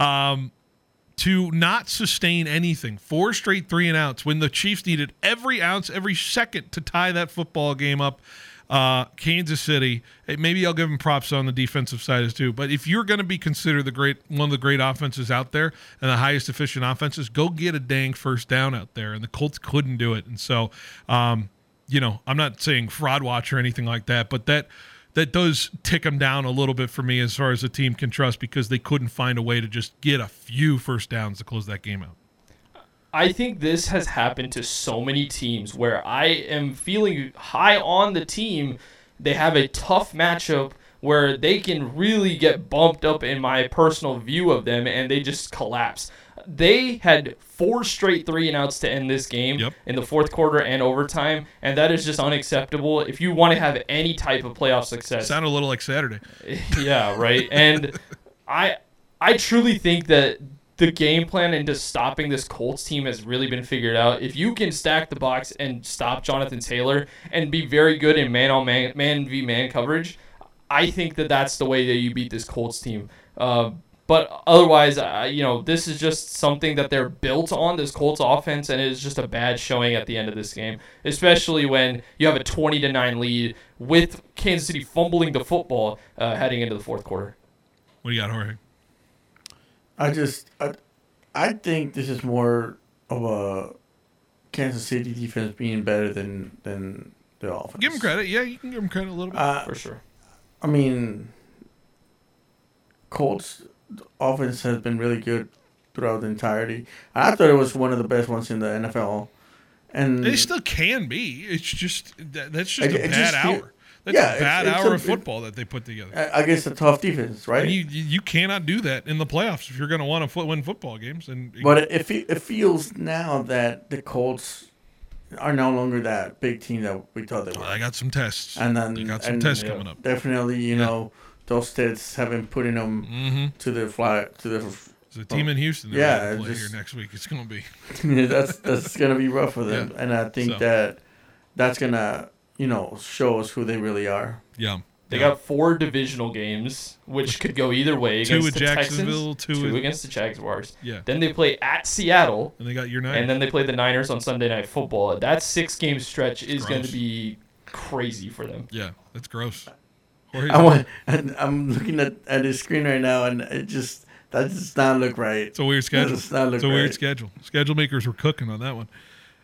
To not sustain anything, 4 straight 3-and-outs when the Chiefs needed every ounce, every second to tie that football game up. Kansas City, maybe I'll give them props on the defensive side as too. But if you're going to be considered one of the great offenses out there and the highest efficient offenses, go get a dang first down out there. And the Colts couldn't do it. And so, I'm not saying fraud watch or anything like that, but that does tick them down a little bit for me as far as the team can trust, because they couldn't find a way to just get a few first downs to close that game out. I think this has happened to so many teams where I am feeling high on the team. They have a tough matchup where they can really get bumped up in my personal view of them, and they just collapse. They had 4 straight 3-and-outs to end this game in the fourth quarter and overtime, and that is just unacceptable if you want to have any type of playoff success. Sounded a little like Saturday. Yeah, right. And I truly think that the game plan into stopping this Colts team has really been figured out. If you can stack the box and stop Jonathan Taylor and be very good in man-on-man, man-v-man coverage, I think that that's the way that you beat this Colts team. But otherwise, this is just something that they're built on, this Colts offense, and it is just a bad showing at the end of this game, especially when you have a 20-9 lead with Kansas City fumbling the football heading into the fourth quarter. What do you got, Jorge? I think this is more of a Kansas City defense being better than the offense. Give them credit. Yeah, you can give them credit a little bit. For sure. I mean, Colts offense has been really good throughout the entirety. I thought it was one of the best ones in the NFL. And they still can be. It's just that's just a bad hour. That's a bad hour of football that they put together. Against a tough defense, right? And you cannot do that in the playoffs if you're going to want to win football games. But it feels now that the Colts are no longer that big team that we thought they were. I got some tests. And then they got some tests coming up. Definitely, those tests have been putting them to the fly to the. There's a team in Houston that play here next week. It's going to be. that's going to be rough for them, and I think that's going to show us who they really are. Yeah. They got 4 divisional games, which could go either way. Two against with the Jacksonville, Texans, 2 against the Jaguars. Yeah. Then they play at Seattle. And they got your Niners. And then they play the Niners on Sunday Night Football. That 6-game stretch is going to be crazy for them. Yeah, that's gross. I'm looking at his screen right now, and that does not look right. It's a weird schedule. That does not look weird schedule. Schedule makers were cooking on that one.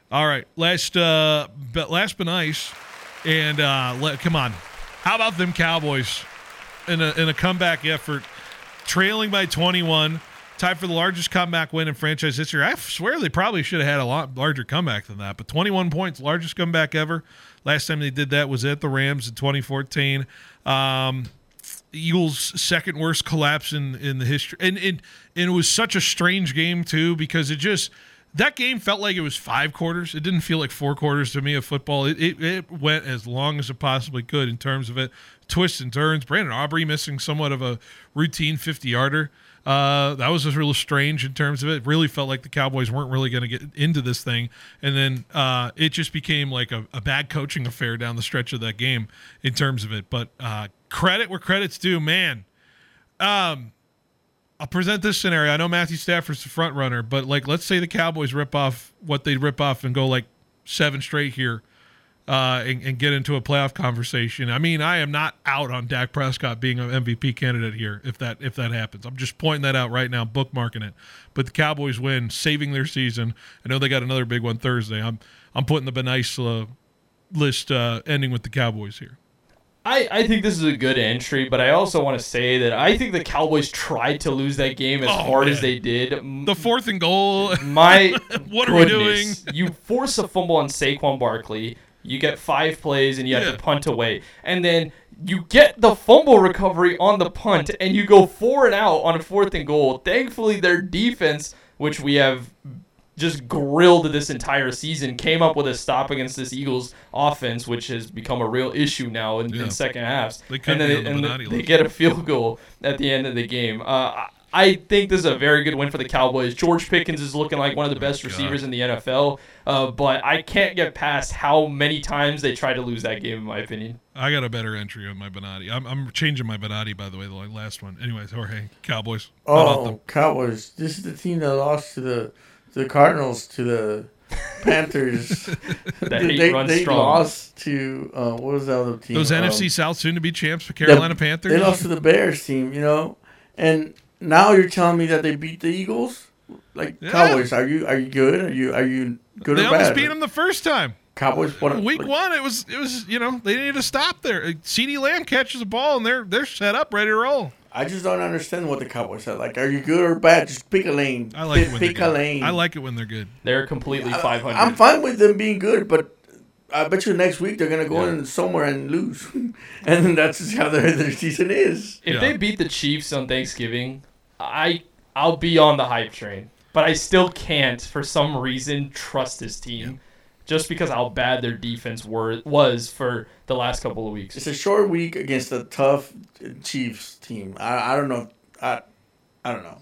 All right, last but nice, and come on, how about them Cowboys in a comeback effort, trailing by 21, tied for the largest comeback win in franchise history. I swear they probably should have had a lot larger comeback than that, but 21 points, largest comeback ever. Last time they did that was at the Rams in 2014. Eagles' second worst collapse in the history, and it was such a strange game too, because that game felt like it was 5 quarters. It didn't feel like 4 quarters to me of football. It went as long as it possibly could in terms of it. Twists and turns. Brandon Aubrey missing somewhat of a routine 50-yarder. That was just really strange in terms of it. It really felt like the Cowboys weren't really going to get into this thing. And then it just became like a bad coaching affair down the stretch of that game in terms of it. But credit where credit's due, man. I'll present this scenario. I know Matthew Stafford's the front runner, but let's say the Cowboys rip off what they rip off and go 7 straight here and get into a playoff conversation. I mean, I am not out on Dak Prescott being an MVP candidate here if that happens. I'm just pointing that out right now, bookmarking it. But the Cowboys win, saving their season. I know they got another big one Thursday. I'm putting the nice list ending with the Cowboys here. I think this is a good entry, but I also want to say that I think the Cowboys tried to lose that game as hard as they did. The 4th and goal. What are we doing? You force a fumble on Saquon Barkley. You get 5 plays, and you have to punt away. And then you get the fumble recovery on the punt, and you go 4 and out on a 4th and goal. Thankfully, their defense, which we have just grilled this entire season, came up with a stop against this Eagles offense, which has become a real issue now in second halves. They get a field goal at the end of the game. I think this is a very good win for the Cowboys. George Pickens is looking like one of the best receivers in the NFL, but I can't get past how many times they tried to lose that game, in my opinion. I got a better entry on my Benatti. I'm changing my Benatti, by the way, the last one. Anyways, Jorge, Cowboys. Cowboys. This is the team that lost to the Cardinals, to the Panthers. They lost to what was the other team? Those NFC South soon-to-be champs, the Carolina Panthers. They lost to the Bears team, and now you're telling me that they beat the Eagles? Cowboys, are you good? Are you good or bad? They almost beat them the first time. Cowboys week 1, it was they needed to stop there. CeeDee Lamb catches the ball and they're set up, ready to roll. I just don't understand what the Cowboys are. Are you good or bad? Just pick a lane. I like it when pick a lane. I like it when they're good. They're completely 500. I'm fine with them being good, but I bet you next week they're gonna go in somewhere and lose, and that's just how their season is. If they beat the Chiefs on Thanksgiving, I'll be on the hype train. But I still can't, for some reason, trust this team. Just because how bad their defense was for the last couple of weeks. It's a short week against a tough Chiefs team. I don't know. I don't know.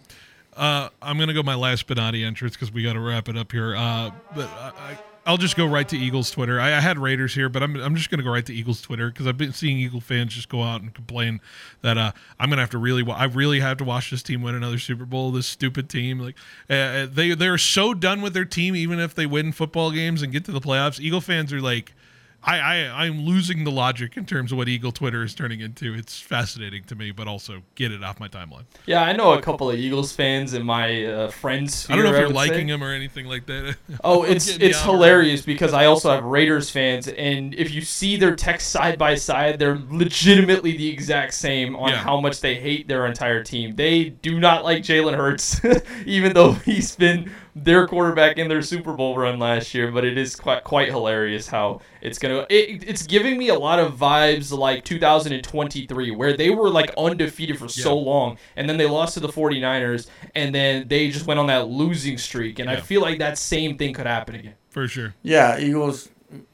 I'm going to go my last Benatti entrance because we got to wrap it up here. But I'll just go right to Eagles Twitter. I had Raiders here, but I'm just going to go right to Eagles Twitter because I've been seeing Eagle fans just go out and complain that I'm going to have to really have to watch this team win another Super Bowl. This stupid team, they're so done with their team, even if they win football games and get to the playoffs. Eagle fans are like, I'm losing the logic in terms of what Eagle Twitter is turning into. It's fascinating to me, but also get it off my timeline. Yeah, I know a couple of Eagles fans in my friends sphere. I don't know if you're liking them or anything like that. Oh, it's hilarious because I also have Raiders fans, and if you see their text side by side, they're legitimately the exact same on how much they hate their entire team. They do not like Jalen Hurts, even though he's been their quarterback in their Super Bowl run last year, but it is quite hilarious how it's going to... It's giving me a lot of vibes like 2023, where they were undefeated for so long, and then they lost to the 49ers, and then they just went on that losing streak, and I feel like that same thing could happen again. For sure. Yeah, Eagles,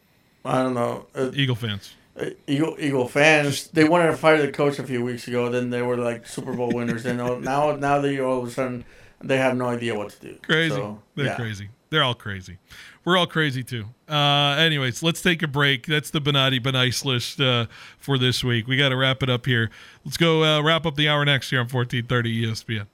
I don't know. Eagle fans. Eagle fans, they wanted to fire the coach a few weeks ago, then they were Super Bowl winners, and now they all of a sudden... They have no idea what to do. Crazy. They're crazy. They're all crazy. We're all crazy, too. Anyways, let's take a break. That's the Benatti Benice list for this week. We got to wrap it up here. Let's go wrap up the hour next here on 1430 ESPN.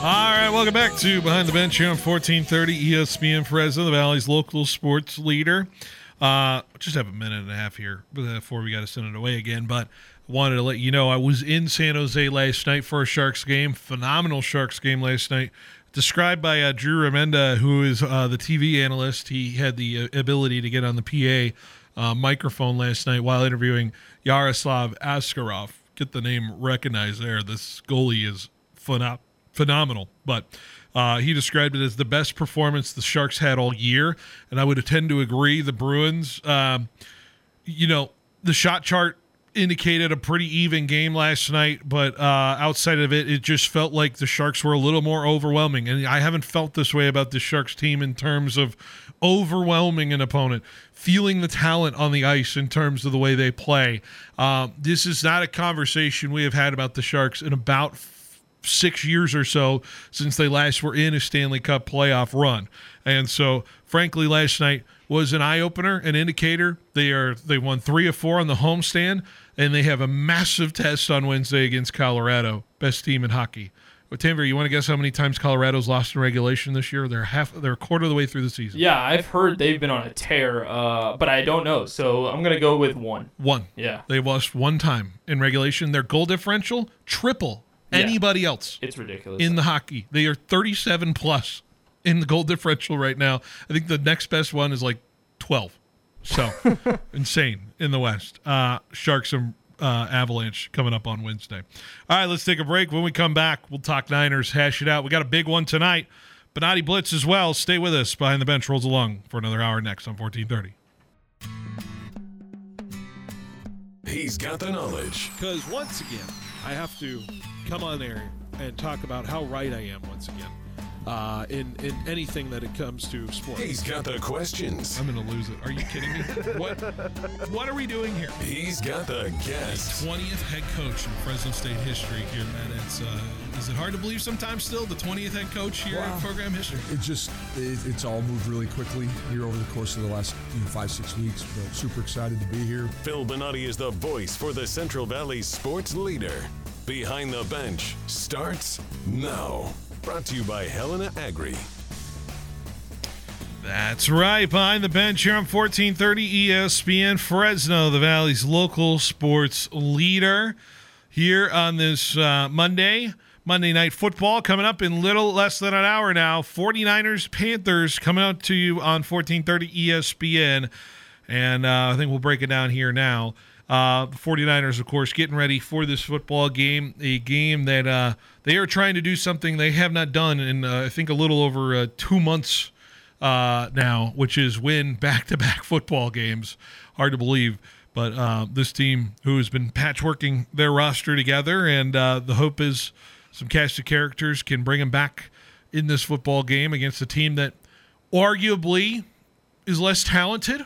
All right, welcome back to Behind the Bench here on 1430 ESPN Fresno, the Valley's local sports leader. Just have a minute and a half here before we got to send it away again, but wanted to let you know I was in San Jose last night for a Sharks game. Phenomenal Sharks game last night. Described by Drew Remenda, who is the TV analyst. He had the ability to get on the PA microphone last night while interviewing Yaroslav Askarov. Get the name recognized there. This goalie is phenomenal. But he described it as the best performance the Sharks had all year, and I would tend to agree. The Bruins, the shot chart indicated a pretty even game last night, but outside of it, it just felt like the Sharks were a little more overwhelming. And I haven't felt this way about the Sharks team in terms of overwhelming an opponent, feeling the talent on the ice in terms of the way they play. This is not a conversation we have had about the Sharks in about 6 years or so since they last were in a Stanley Cup playoff run. And so, frankly, last night was an eye-opener, an indicator. They won 3 of 4 on the homestand, and they have a massive test on Wednesday against Colorado, best team in hockey. But Tanvir, you want to guess how many times Colorado's lost in regulation this year? They're a quarter of the way through the season. Yeah, I've heard they've been on a tear, but I don't know. So I'm going to go with one. Yeah. They've lost 1 time in regulation. Their goal differential, triple anybody else. It's ridiculous. In the hockey. They are 37 plus in the goal differential right now. I think the next best one is like 12. So insane in the West. Sharks and Avalanche coming up on Wednesday. All right, let's take a break. When we come back, we'll talk Niners, hash it out. We got a big one tonight. Bonatti Blitz as well. Stay with us. Behind the Bench rolls along for another hour next on 1430. He's got the knowledge. Because once again, I have to come on there and talk about how right I am once again. In anything that it comes to sports. He's got the questions. I'm going to lose it. Are you kidding me? What are we doing here? He's got the guests. 20th head coach in Fresno State history here, man. Is it hard to believe sometimes still the 20th head coach here in program history? It's all moved really quickly here over the course of the last 5-6 weeks, but super excited to be here. Phil Bonatti is the voice for the Central Valley sports leader. Behind the Bench starts now. Brought to you by Helena Agri. That's right. Behind the Bench here on 1430 ESPN Fresno, the Valley's local sports leader. Here on this Monday Night Football coming up in little less than an hour now. 49ers, Panthers coming out to you on 1430 ESPN. And I think we'll break it down here now. The 49ers, of course, getting ready for this football game, a game that they are trying to do something they have not done in, I think, a little over 2 months now, which is win back-to-back football games. Hard to believe, but this team who has been patchworking their roster together, and the hope is some cast of characters can bring them back in this football game against a team that arguably is less talented,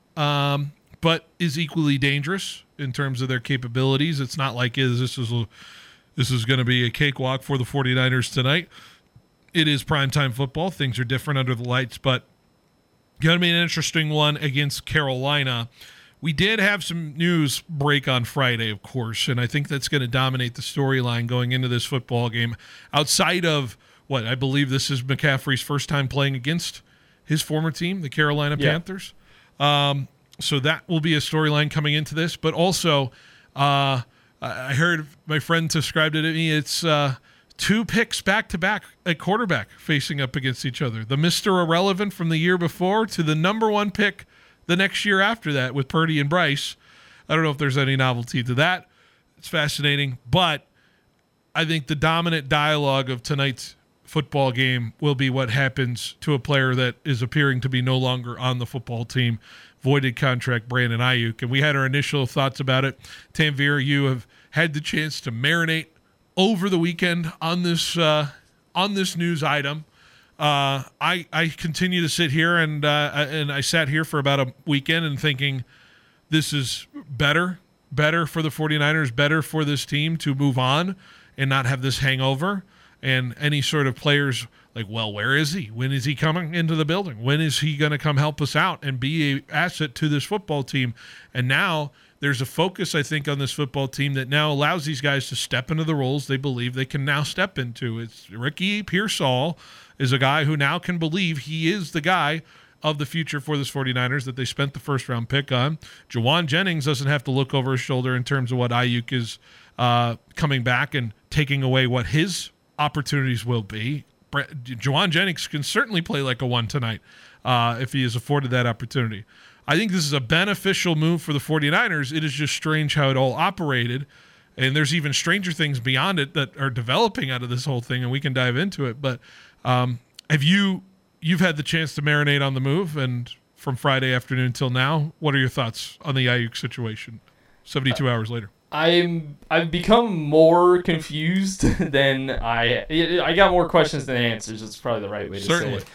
but is equally dangerous in terms of their capabilities. It's not like this is going to be a cakewalk for the 49ers tonight. It is primetime football. Things are different under the lights, but going to be an interesting one against Carolina. We did have some news break on Friday, of course, and I think that's going to dominate the storyline going into this football game. Outside of what I believe this is McCaffrey's first time playing against his former team, the Carolina Panthers. So that will be a storyline coming into this. But also, I heard my friend described it to me. It's 2 picks back-to-back at quarterback facing up against each other. The Mr. Irrelevant from the year before to the number 1 pick the next year after that with Purdy and Bryce. I don't know if there's any novelty to that. It's fascinating. But I think the dominant dialogue of tonight's football game will be what happens to a player that is appearing to be no longer on the football team. Voided contract, Brandon Ayuk. And we had our initial thoughts about it. Tanvir, you have had the chance to marinate over the weekend on this news item. I continue to sit here and I sat here for about a weekend and thinking this is better for the 49ers, better for this team to move on and not have this hangover. And any sort of players like, well, where is he? When is he coming into the building? When is he going to come help us out and be an asset to this football team? And now there's a focus, I think, on this football team that now allows these guys to step into the roles they believe they can now step into. It's Ricky Pearsall is a guy who now can believe he is the guy of the future for this 49ers that they spent the first-round pick on. Jawan Jennings doesn't have to look over his shoulder in terms of what Ayuk is coming back and taking away what his opportunities will be. Jawan Jennings can certainly play like a one tonight if he is afforded that opportunity. I think this is a beneficial move for the 49ers. It is just strange how it all operated, and there's even stranger things beyond it that are developing out of this whole thing, and we can dive into it. But you've had the chance to marinate on the move, and from Friday afternoon till now, what are your thoughts on the Ayuk situation 72 hours later? I've become more confused than I got more questions than answers. It's probably the right way to say it.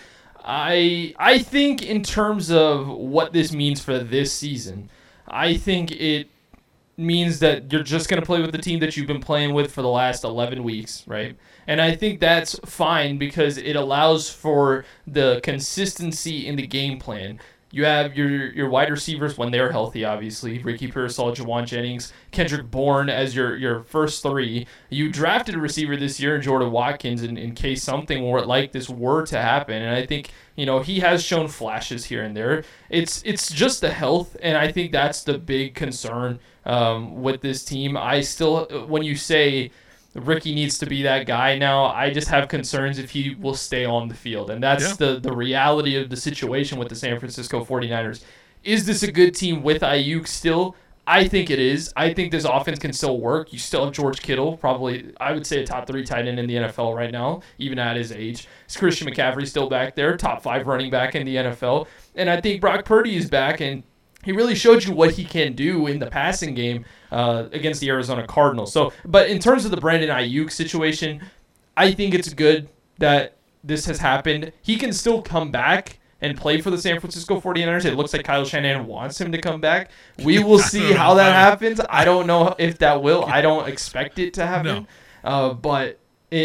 I think in terms of what this means for this season, I think it means that you're just going to play with the team that you've been playing with for the last 11 weeks, right? And I think that's fine because it allows for the consistency in the game plan. You have your wide receivers when they're healthy, obviously. Ricky Pearsall, Jawan Jennings, Kendrick Bourne as your first three. You drafted a receiver this year in Jordan Watkins in case something like this were to happen. And I think, he has shown flashes here and there. It's just the health, and I think that's the big concern with this team. I still, when you say Ricky needs to be that guy now, I just have concerns if he will stay on the field. And that's the reality of the situation with the San Francisco 49ers. Is this a good team with Ayuk still? I think it is. I think this offense can still work. You still have George Kittle, probably, I would say, a top 3 tight end in the NFL right now, even at his age. Is Christian McCaffrey still back there, top 5 running back in the NFL? And I think Brock Purdy is back, and he really showed you what he can do in the passing game against the Arizona Cardinals. But in terms of the Brandon Ayuk situation, I think it's good that this has happened. He can still come back and play for the San Francisco 49ers. It looks like Kyle Shanahan wants him to come back. We will see how that happens. I don't know if that will. I don't expect it to happen. No. But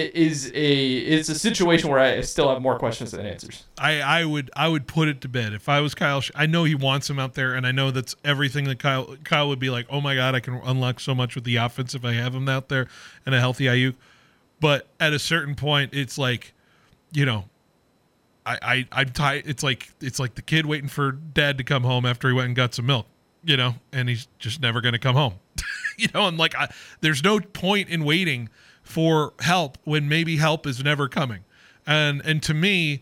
it's a situation where I still have more questions than answers. I would put it to bed. If I was Kyle, I know he wants him out there, and I know that's everything that Kyle would be like, oh my God, I can unlock so much with the offense if I have him out there and a healthy Ayuk. But at a certain point, it's like, I'm tired. It's like the kid waiting for dad to come home after he went and got some milk, and he's just never going to come home, and like, there's no point in waiting for help when maybe help is never coming. And to me,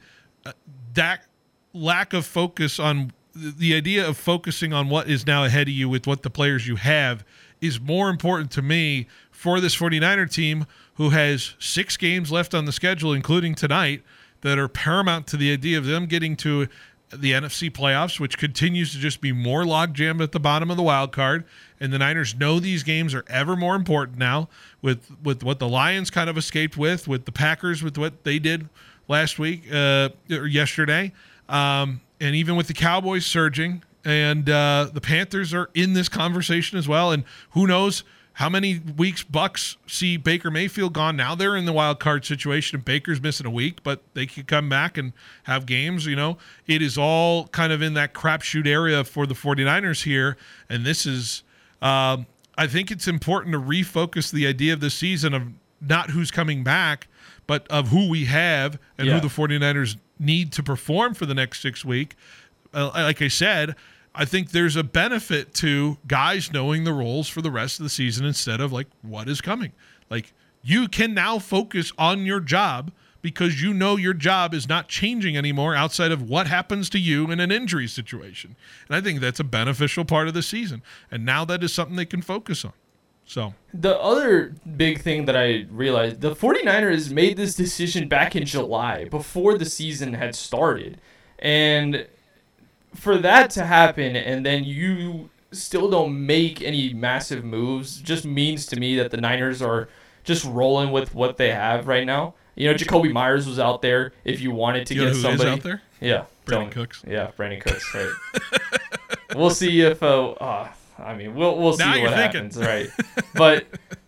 that lack of focus on the idea of focusing on what is now ahead of you with what the players you have is more important to me for this 49er team who has 6 games left on the schedule, including tonight, that are paramount to the idea of them getting to the NFC playoffs, which continues to just be more logjam at the bottom of the wild card. And the Niners know these games are ever more important now with what the Lions kind of escaped with the Packers, with what they did last week or yesterday. And even with the Cowboys surging, and the Panthers are in this conversation as well. And who knows how many weeks Bucks see Baker Mayfield gone. Now they're in the wild card situation, and Baker's missing a week, but they could come back and have games. It is all kind of in that crapshoot area for the 49ers here. And this is, I think it's important to refocus the idea of the season of not who's coming back, but of who we have and who the 49ers need to perform for the next 6 weeks. Like I said, I think there's a benefit to guys knowing the roles for the rest of the season instead of like what is coming. Like, you can now focus on your job because you know your job is not changing anymore outside of what happens to you in an injury situation. And I think that's a beneficial part of the season. And now that is something they can focus on. So the other big thing that I realized, the 49ers made this decision back in July before the season had started. And for that to happen and then you still don't make any massive moves just means to me that the Niners are just rolling with what they have right now. Jacoby Myers was out there if you wanted to get somebody. Is out there? Yeah. Brandon Cooks. Yeah, Brandon Cooks, right. We'll see if we'll see what happens, right? But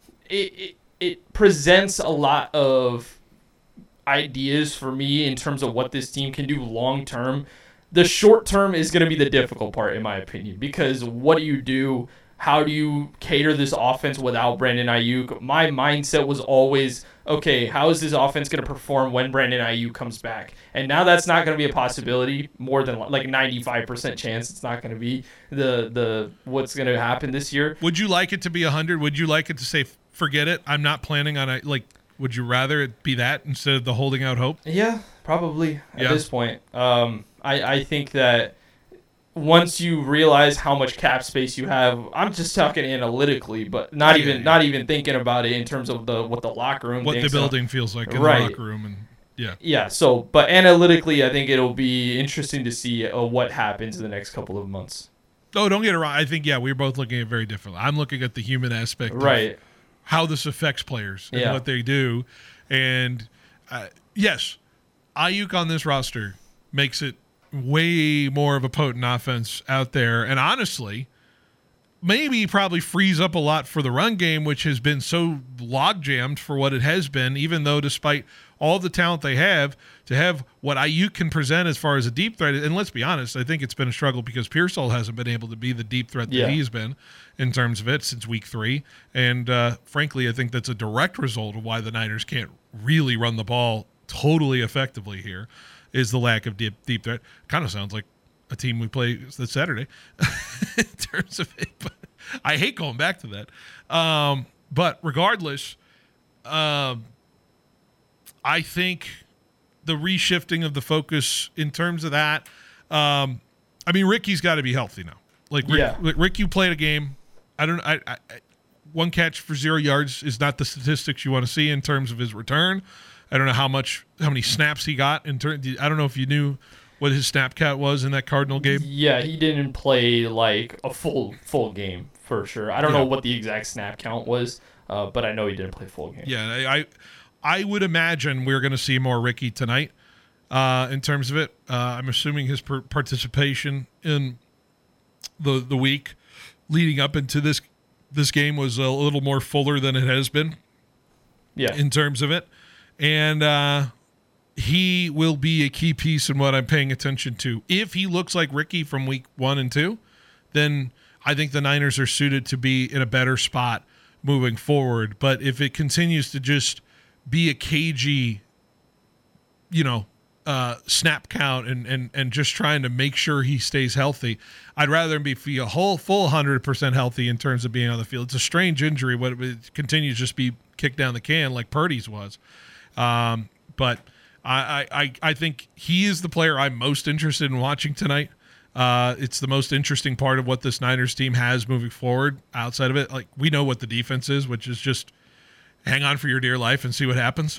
it presents a lot of ideas for me in terms of what this team can do long term. The short term is going to be the difficult part, in my opinion, because what do you do? how do you cater this offense without Brandon Ayuk? My mindset was always, okay, how is this offense going to perform when Brandon Ayuk comes back? And now that's not going to be a possibility. More than like 95% chance it's not going to be the what's going to happen this year. Would you like it to be 100? Would you like it to say, forget it, I'm not planning on it? Like, would you rather it be that instead of the holding out hope? Yeah, probably at this point. I think that once you realize how much cap space you have, I'm just talking analytically, but not even thinking about it in terms of what the locker room what thinks. The building feels like in the locker room. And yeah. So, but analytically, I think it'll be interesting to see what happens in the next couple of months. Oh, don't get it wrong. I think, we're both looking at it very differently. I'm looking at the human aspect of how this affects players and what they do. And, yes, Ayuk on this roster makes it way more of a potent offense out there. And honestly, maybe probably frees up a lot for the run game, which has been so log-jammed for what it has been, even though despite all the talent they have, to have what Ayuk can present as far as a deep threat. And let's be honest, I think it's been a struggle because Pearsall hasn't been able to be the deep threat that he's been in terms of it since week 3. And frankly, I think that's a direct result of why the Niners can't really run the ball totally effectively here, is the lack of deep threat. Kind of sounds like a team we play this Saturday in terms of it. But I hate going back to that. But regardless, I think the reshifting of the focus in terms of that, Ricky's got to be healthy now. Like Rick, you played a game. I one catch for 0 yards is not the statistics you want to see in terms of his return. I don't know how many snaps he got in turn. I don't know if you knew what his snap count was in that Cardinal game. Yeah, he didn't play like a full game for sure. I don't know what the exact snap count was, but I know he didn't play full game. Yeah, I would imagine we're going to see more Ricky tonight in terms of it. I'm assuming his participation in the week leading up into this game was a little more fuller than it has been. Yeah, in terms of it. And he will be a key piece in what I'm paying attention to. If he looks like Ricky from week 1 and 2, then I think the Niners are suited to be in a better spot moving forward. But if it continues to just be a cagey, snap count and just trying to make sure he stays healthy, I'd rather him be a full 100% healthy in terms of being on the field. It's a strange injury. What it continues to just be kicked down the can like Purdy's was. But I think he is the player I'm most interested in watching tonight. It's the most interesting part of what this Niners team has moving forward. Outside of it, like, we know what the defense is, which is just hang on for your dear life and see what happens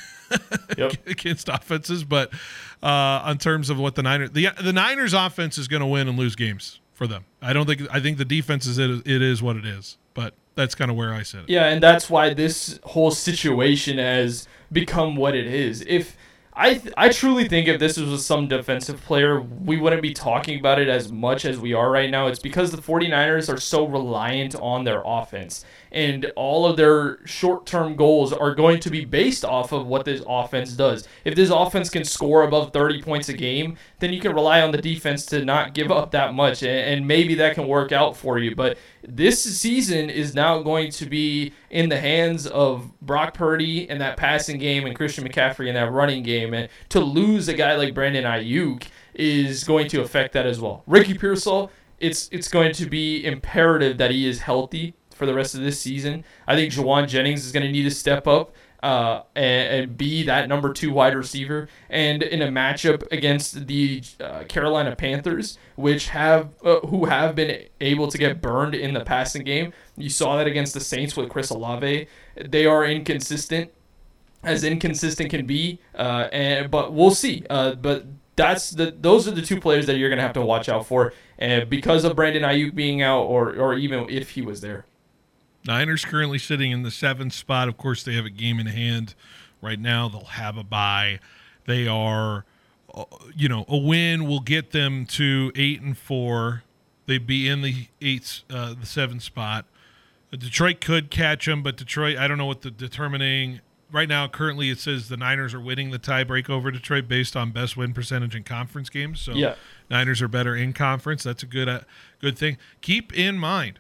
against offenses. But in terms of what the Niners offense is going to win and lose games for them. I think the defense it is what it is. But that's kind of where I sit. Yeah, and that's why this whole situation has become what it is. If I truly think if this was some defensive player, we wouldn't be talking about it as much as we are right now. It's because the 49ers are so reliant on their offense. And all of their short-term goals are going to be based off of what this offense does. If this offense can score above 30 points a game, then you can rely on the defense to not give up that much. And maybe that can work out for you. But this season is now going to be in the hands of Brock Purdy and that passing game and Christian McCaffrey in that running game. And to lose a guy like Brandon Ayuk is going to affect that as well. Ricky Pearsall, it's going to be imperative that he is healthy for the rest of this season. I think Juwan Jennings is going to need to step up and be that number 2 wide receiver. And in a matchup against the Carolina Panthers, which who have been able to get burned in the passing game, you saw that against the Saints with Chris Olave. They are inconsistent, as inconsistent can be. But we'll see. But those are the 2 players that you're going to have to watch out for, because of Brandon Ayuk being out, or even if he was there. Niners currently sitting in the 7th spot. Of course, they have a game in hand right now. They'll have a bye. They are, a win will get them to 8-4. They'd be in the 7th spot. Detroit could catch them, but Detroit, I don't know what the determining. Right now, currently, it says the Niners are winning the tiebreak over Detroit based on best win percentage in conference games. So Niners are better in conference. That's a good thing. Keep in mind,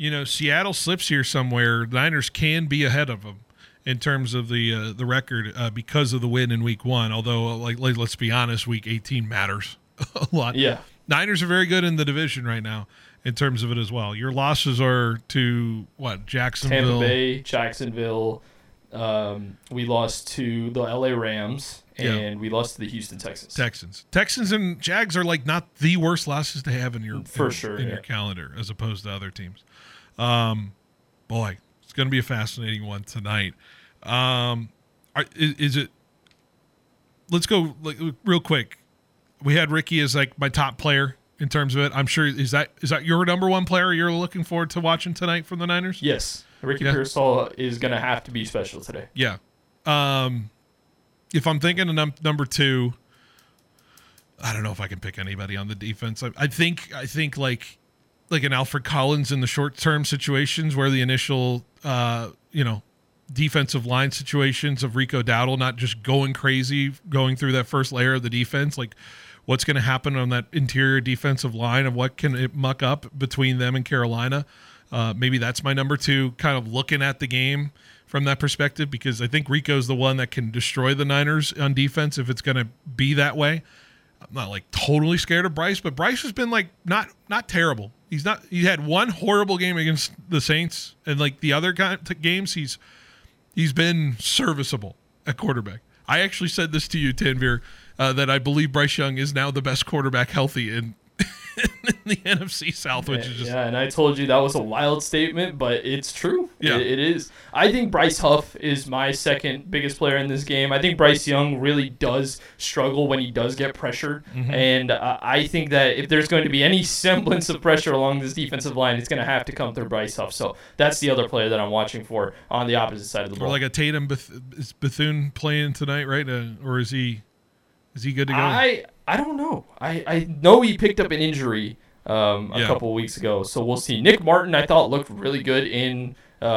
Seattle slips here somewhere, the Niners can be ahead of them in terms of the record because of the win in Week 1. Although, let's be honest, Week 18 matters a lot. Yeah. Niners are very good in the division right now in terms of it as well. Your losses are to, Jacksonville? Tampa Bay, Jacksonville. We lost to the LA Rams, and we lost to the Houston Texans. Texans and Jags are not the worst losses to have in your your calendar as opposed to other teams. Boy, it's going to be a fascinating one tonight. Is it? Let's go real quick. We had Ricky as my top player in terms of it. I'm sure is that your number one player you're looking forward to watching tonight from the Niners? Yes. Ricky Pearsall is going to have to be special today. Yeah. If I'm thinking of number 2, I don't know if I can pick anybody on the defense. I think like an Alfred Collins in the short-term situations where the initial, defensive line situations of Rico Dowdle not just going crazy, going through that first layer of the defense, what's going to happen on that interior defensive line and what can it muck up between them and Carolina. Maybe that's my number 2, kind of looking at the game from that perspective, because I think Rico's the one that can destroy the Niners on defense if it's going to be that way. I'm not totally scared of Bryce, but Bryce has been not terrible. He had one horrible game against the Saints, and the other games he's been serviceable at quarterback. I actually said this to you, Tanvir, that I believe Bryce Young is now the best quarterback healthy in the NFC South, which is just... Yeah, and I told you that was a wild statement, but it's true. Yeah. It is. I think Bryce Huff is my second biggest player in this game. I think Bryce Young really does struggle when he does get pressured, and I think that if there's going to be any semblance of pressure along this defensive line, it's going to have to come through Bryce Huff. So that's the other player that I'm watching for on the opposite side of the ball. Or a Tatum, is Bethune playing tonight, right? Or is he good to go? I don't know. I know he picked up an injury a couple of weeks ago, so we'll see. Nick Martin, I thought, looked really good in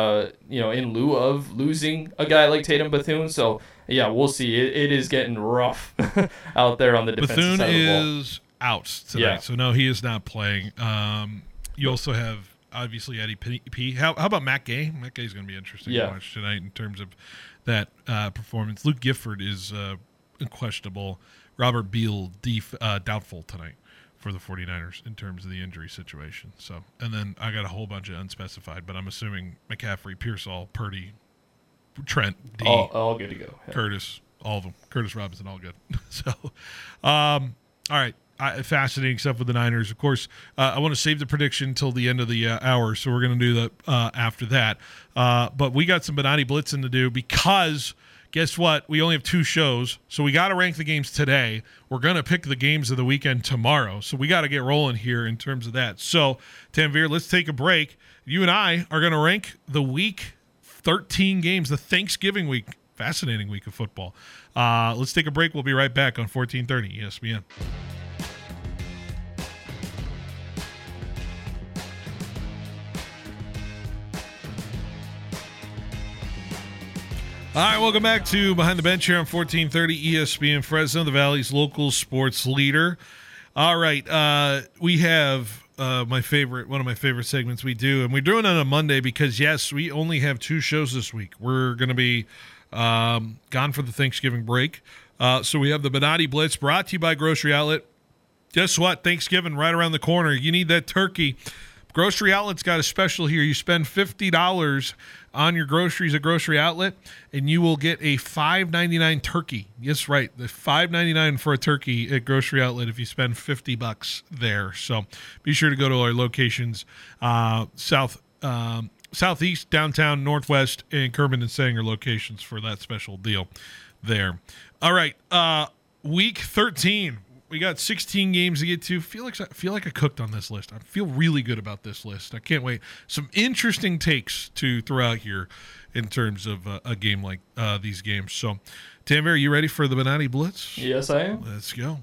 lieu of losing a guy like Tatum Bethune. So yeah, we'll see. It is getting rough out there on the defensive Bethune side of the ball. Bethune is out tonight, so no, he is not playing. You also have obviously Eddie P. How about Matt Gay? Matt Gay is going to be interesting to watch tonight in terms of that performance. Luke Gifford is questionable. Robert Beal doubtful tonight for the 49ers in terms of the injury situation. So, and then I got a whole bunch of unspecified, but I'm assuming McCaffrey, Pearsall, Purdy, Trent, D, all good to go. Yeah. Curtis, all of them. Curtis Robinson, all good. So, all right. Fascinating stuff with the Niners. Of course, I want to save the prediction till the end of the hour, so we're going to do that after that. But we got some Benani Blitzing to do because guess what? We only have 2 shows, so we got to rank the games today. We're going to pick the games of the weekend tomorrow, so we got to get rolling here in terms of that. So, Tanvir, let's take a break. You and I are going to rank the Week 13 games, the Thanksgiving week. Fascinating week of football. Let's take a break. We'll be right back on 1430 ESPN. All right, welcome back to Behind the Bench here on 1430 ESPN Fresno, the Valley's local sports leader. All right, we have one of my favorite segments we do, and we're doing it on a Monday because, yes, we only have 2 shows this week. We're going to be gone for the Thanksgiving break. So we have the Benani Blitz brought to you by Grocery Outlet. Guess what? Thanksgiving right around the corner. You need that turkey. Grocery Outlet's got a special here. You spend $50 on your groceries at Grocery Outlet, and you will get a $5.99 turkey. Yes, right. The $5.99 for a turkey at Grocery Outlet if you spend $50 there. So be sure to go to our locations, southeast, downtown, northwest, and Kerman and Sanger locations for that special deal there. All right, Week 13. We got 16 games to get to. Feel like I cooked on this list. I feel really good about this list. I can't wait. Some interesting takes to throw out here in terms of a game like these games. So, Tanvir, are you ready for the Benani Blitz? Yes, I am. Let's go.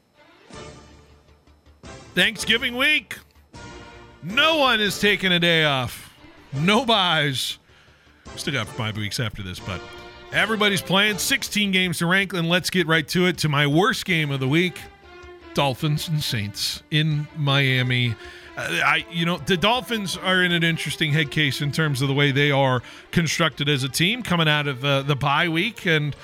Thanksgiving week. No one is taking a day off. No buys. Still got 5 weeks after this, but everybody's playing. 16 games to rank, and let's get right to it. To my worst game of the week. Dolphins and Saints in Miami. The Dolphins are in an interesting head case in terms of the way they are constructed as a team coming out of the bye week. And,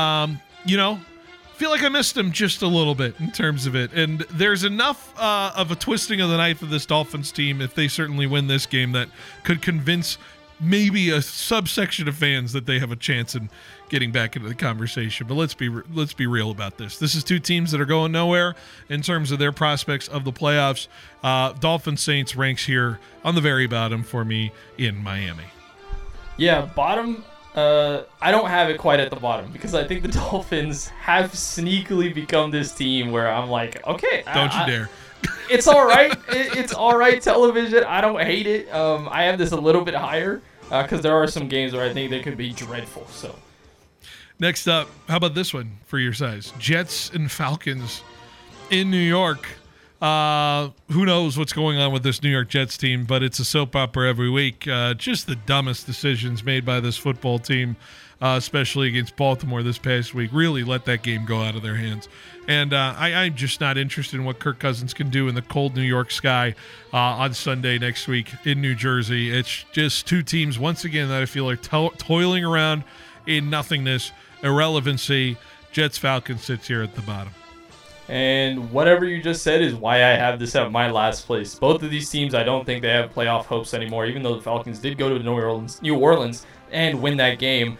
feel like I missed them just a little bit in terms of it. And there's enough of a twisting of the knife of this Dolphins team, if they certainly win this game, that could convince maybe a subsection of fans that they have a chance in getting back into the conversation. But let's be real about this. This is two teams that are going nowhere in terms of their prospects of the playoffs. Dolphins Saints ranks here on the very bottom for me in Miami. Yeah, bottom. I don't have it quite at the bottom because I think the Dolphins have sneakily become this team where I'm like, okay, don't you dare. It's all right. It's all right television. I don't hate it. I have this a little bit higher because there are some games where I think they could be dreadful. So next up, how about this one for your size? Jets and Falcons in New York. Who knows what's going on with this New York Jets team, but it's a soap opera every week. Just the dumbest decisions made by this football team, especially against Baltimore this past week, really let that game go out of their hands. And I'm just not interested in what Kirk Cousins can do in the cold New York sky on Sunday next week in New Jersey. It's just two teams, once again, that I feel like toiling around in nothingness, irrelevancy. Jets-Falcons sits here at the bottom. And whatever you just said is why I have this at my last place. Both of these teams, I don't think they have playoff hopes anymore, even though the Falcons did go to New Orleans and win that game.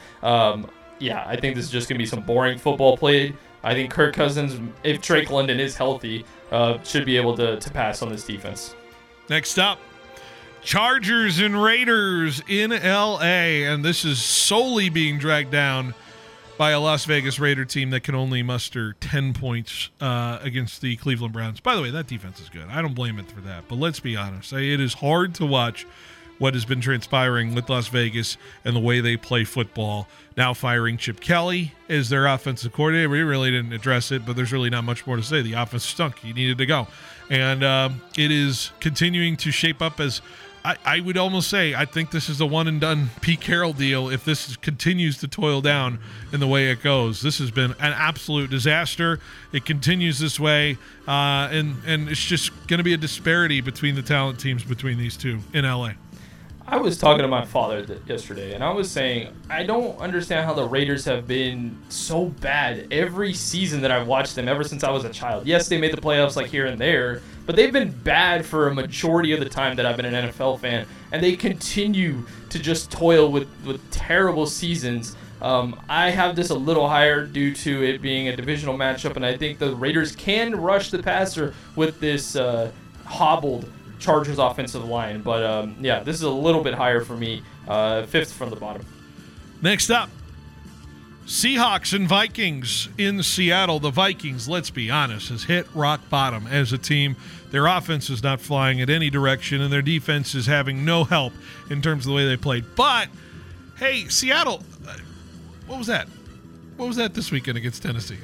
I think this is just going to be some boring football played. I think Kirk Cousins, if Drake London is healthy, should be able to pass on this defense. Next up, Chargers and Raiders in L.A., and this is solely being dragged down by a Las Vegas Raider team that can only muster 10 points against the Cleveland Browns. By the way, that defense is good. I don't blame it for that. But let's be honest. It is hard to watch what has been transpiring with Las Vegas and the way they play football. Now firing Chip Kelly as their offensive coordinator. We really didn't address it, but there's really not much more to say. The offense stunk. He needed to go. And it is continuing to shape up as I would almost say I think this is a one-and-done Pete Carroll deal if this continues to toil down in the way it goes. This has been an absolute disaster. It continues this way, and it's just going to be a disparity between the talent teams between these two in L.A. I was talking to my father yesterday, and I was saying, I don't understand how the Raiders have been so bad every season that I've watched them ever since I was a child. Yes, they made the playoffs like here and there, but they've been bad for a majority of the time that I've been an NFL fan, and they continue to just toil with terrible seasons. I have this a little higher due to it being a divisional matchup, and I think the Raiders can rush the passer with this hobbled Chargers offensive line. But this is a little bit higher for me, fifth from the bottom. Next up, Seahawks and Vikings in Seattle. The Vikings, let's be honest, has hit rock bottom as a team. Their offense is not flying in any direction, and their defense is having no help in terms of the way they played. But, hey, Seattle, what was that? What was that this weekend against Tennessee?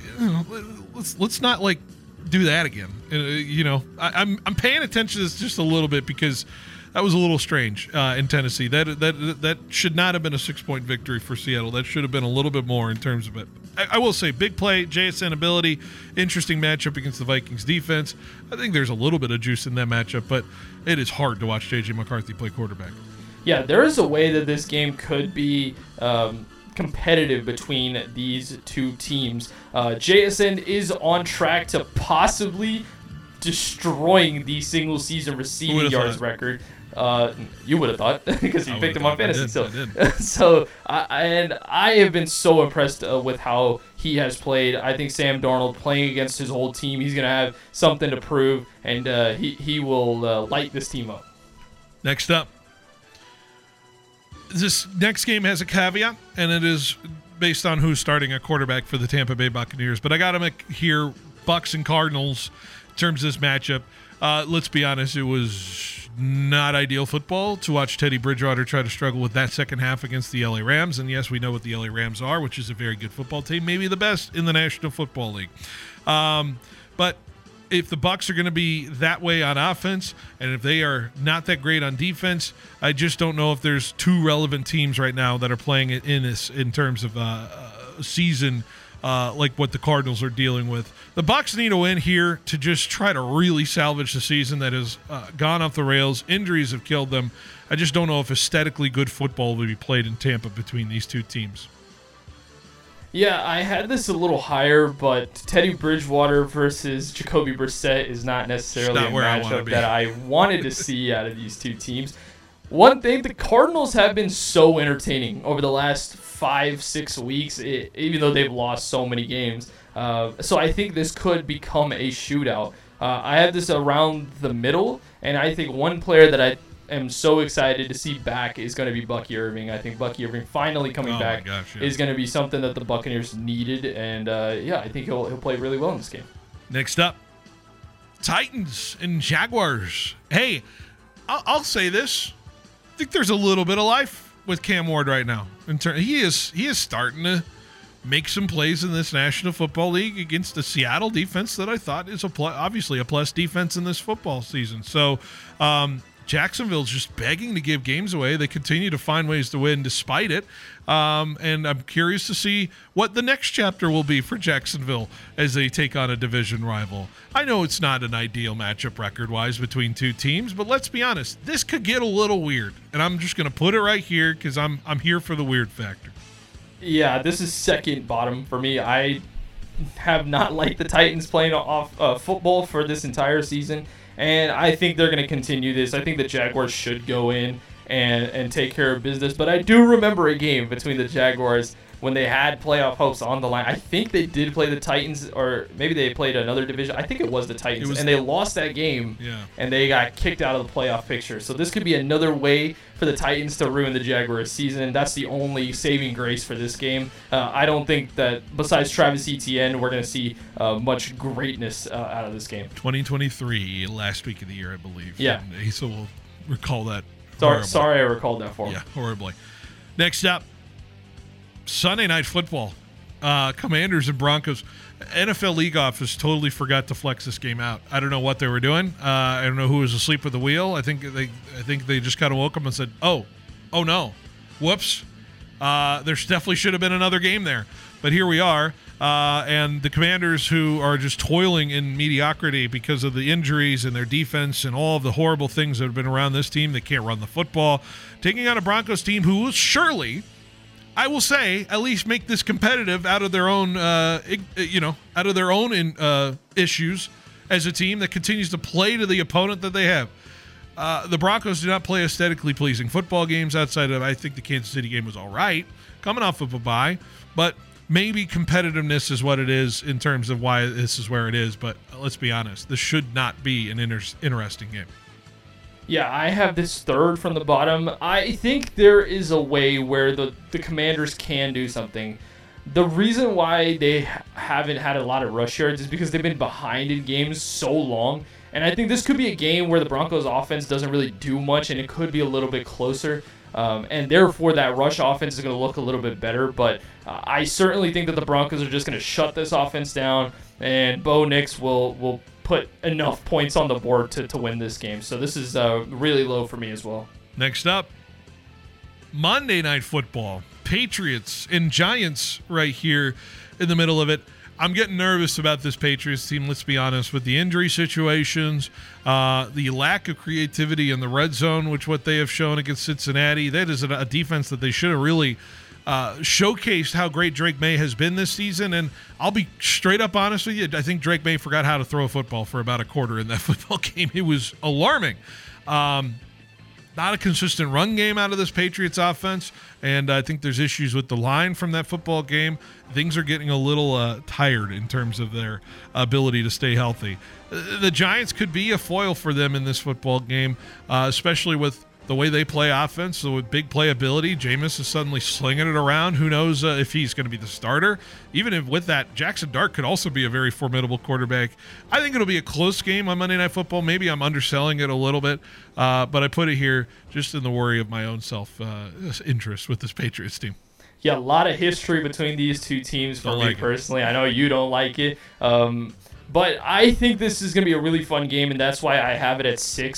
Let's not, do that again. I'm paying attention to this just a little bit because that was a little strange in Tennessee. That should not have been a 6-point victory for Seattle. That should have been a little bit more in terms of it. I will say, big play, JSN ability, interesting matchup against the Vikings defense. I think there's a little bit of juice in that matchup, but it is hard to watch J.J. McCarthy play quarterback. Yeah, there is a way that this game could be competitive between these two teams. JSN is on track to possibly destroying the single season receiving yards record. You would have thought because you picked him on fantasy. So I have been so impressed with how he has played. I think Sam Darnold playing against his whole team, he's going to have something to prove, and he will light this team up. Next up. This next game has a caveat, and it is based on who's starting a quarterback for the Tampa Bay Buccaneers. But I got to here, Bucs and Cardinals, in terms of this matchup. Let's be honest, it was not ideal football to watch Teddy Bridgewater try to struggle with that second half against the LA Rams. And yes, we know what the LA Rams are, which is a very good football team, maybe the best in the National Football League. But if the Bucs are going to be that way on offense, and if they are not that great on defense, I just don't know if there's two relevant teams right now that are playing it in terms of season like what the Cardinals are dealing with. The Bucs need a win here to just try to really salvage the season that has gone off the rails. Injuries have killed them. I just don't know if aesthetically good football will be played in Tampa between these two teams. Yeah, I had this a little higher, but Teddy Bridgewater versus Jacoby Brissett is not necessarily a matchup that I wanted to see out of these two teams. One thing, the Cardinals have been so entertaining over the last 5-6 weeks, even though they've lost so many games. So I think this could become a shootout. I have this around the middle, and I think one player that I am so excited to see back is going to be Bucky Irving. I think Bucky Irving finally coming back is going to be something that the Buccaneers needed, and I think he'll play really well in this game. Next up, Titans and Jaguars. Hey, I'll say this. I think there's a little bit of life with Cam Ward right now. He is starting to make some plays in this National Football League against the Seattle defense that I thought is obviously a plus defense in this football season. So Jacksonville's just begging to give games away. They continue to find ways to win despite it. And I'm curious to see what the next chapter will be for Jacksonville as they take on a division rival. I know it's not an ideal matchup record-wise between two teams, but let's be honest, this could get a little weird. And I'm just going to put it right here because I'm here for the weird factor. Yeah, this is second bottom for me. I have not liked the Titans playing off football for this entire season. And I think they're going to continue this. I think the Jaguars should go in and take care of business. But I do remember a game between the Jaguars when they had playoff hopes on the line. I think they did play the Titans, or maybe they played another division. I think it was the Titans. And they lost that game, and they got kicked out of the playoff picture. So this could be another way for the Titans to ruin the Jaguars' season. That's the only saving grace for this game. I don't think that, besides Travis Etienne, we're going to see much greatness out of this game. 2023, last week of the year, I believe. Yeah. And Asa will recall that. Sorry I recalled that for him. Yeah, horribly. Next up, Sunday Night Football. Commanders and Broncos. NFL League Office totally forgot to flex this game out. I don't know what they were doing. I don't know who was asleep at the wheel. I think they just kind of woke up and said, oh no, whoops. There definitely should have been another game there. But here we are. And the Commanders, who are just toiling in mediocrity because of the injuries and their defense and all of the horrible things that have been around this team. They can't run the football. Taking on a Broncos team who will surely, I will say, at least make this competitive out of their own, issues as a team that continues to play to the opponent that they have. The Broncos do not play aesthetically pleasing football games outside of, I think the Kansas City game was all right, coming off of a bye, but maybe competitiveness is what it is in terms of why this is where it is. But let's be honest, this should not be an interesting game. Yeah, I have this third from the bottom. I think there is a way where the Commanders can do something. The reason why they haven't had a lot of rush yards is because they've been behind in games so long. And I think this could be a game where the Broncos offense doesn't really do much, and it could be a little bit closer. And therefore, that rush offense is going to look a little bit better. But I certainly think that the Broncos are just going to shut this offense down, and Bo Nix will put enough points on the board to win this game. So this is really low for me as well. Next up, Monday Night Football. Patriots and Giants right here in the middle of it. I'm getting nervous about this Patriots team, let's be honest, with the injury situations, the lack of creativity in the red zone, which what they have shown against Cincinnati. That is a defense that they should have really showcased how great Drake May has been this season. And I'll be straight up honest with you, I think Drake May forgot how to throw a football for about a quarter in that football game. It was alarming. Not a consistent run game out of this Patriots offense, and I think there's issues with the line from that football game. Things are getting a little tired in terms of their ability to stay healthy. The Giants could be a foil for them in this football game, especially with the way they play offense. So with big playability, Jameis is suddenly slinging it around. Who knows if he's going to be the starter? Even if with that, Jackson Dart could also be a very formidable quarterback. I think it'll be a close game on Monday Night Football. Maybe I'm underselling it a little bit, but I put it here just in the worry of my own self-interest with this Patriots team. Yeah, a lot of history between these two teams for me personally. I know you don't like it, but I think this is going to be a really fun game, and that's why I have it at 6th.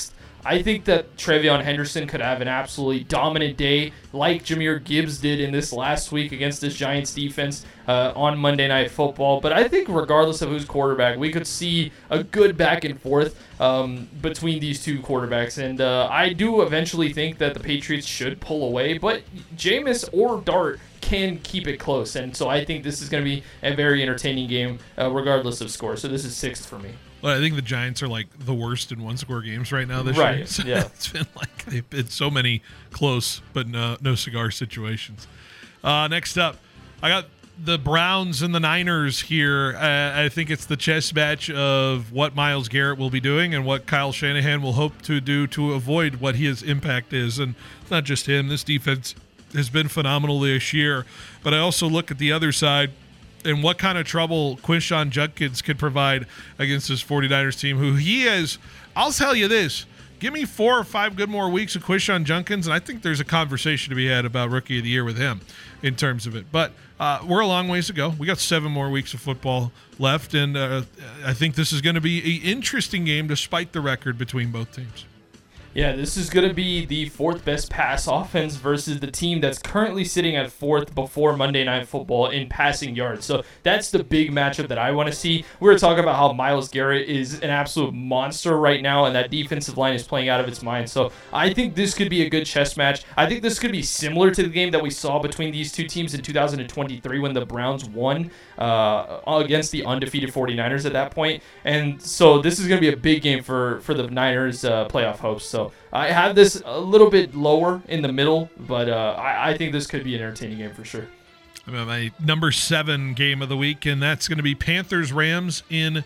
I think that TreVeyon Henderson could have an absolutely dominant day like Jahmyr Gibbs did in this last week against this Giants defense on Monday Night Football. But I think regardless of who's quarterback, we could see a good back and forth between these two quarterbacks. And I do eventually think that the Patriots should pull away, but Jameis or Dart can keep it close. And so I think this is going to be a very entertaining game regardless of score. So this is 6th for me. Well, I think the Giants are like the worst in one-score games right now this year. So yeah. It's been like they've been so many close but no cigar situations. Next up, I got the Browns and the Niners here. I think it's the chess match of what Myles Garrett will be doing and what Kyle Shanahan will hope to do to avoid what his impact is. And it's not just him. This defense has been phenomenal this year. But I also look at the other side and what kind of trouble Quinshon Judkins could provide against this 49ers team, who he has. I'll tell you this. Give me 4 or 5 good more weeks of Quinshon Judkins, and I think there's a conversation to be had about Rookie of the Year with him in terms of it. But we're a long ways to go. We got 7 more weeks of football left, and I think this is going to be an interesting game despite the record between both teams. Yeah, this is going to be the 4th best pass offense versus the team that's currently sitting at 4th before Monday Night Football in passing yards. So that's the big matchup that I want to see. We were talking about how Myles Garrett is an absolute monster right now, and that defensive line is playing out of its mind. So I think this could be a good chess match. I think this could be similar to the game that we saw between these two teams in 2023 when the Browns won against the undefeated 49ers at that point. And so this is going to be a big game for the Niners' playoff hopes. So I have this a little bit lower in the middle, but I think this could be an entertaining game for sure. My number 7 game of the week, and that's going to be Panthers-Rams in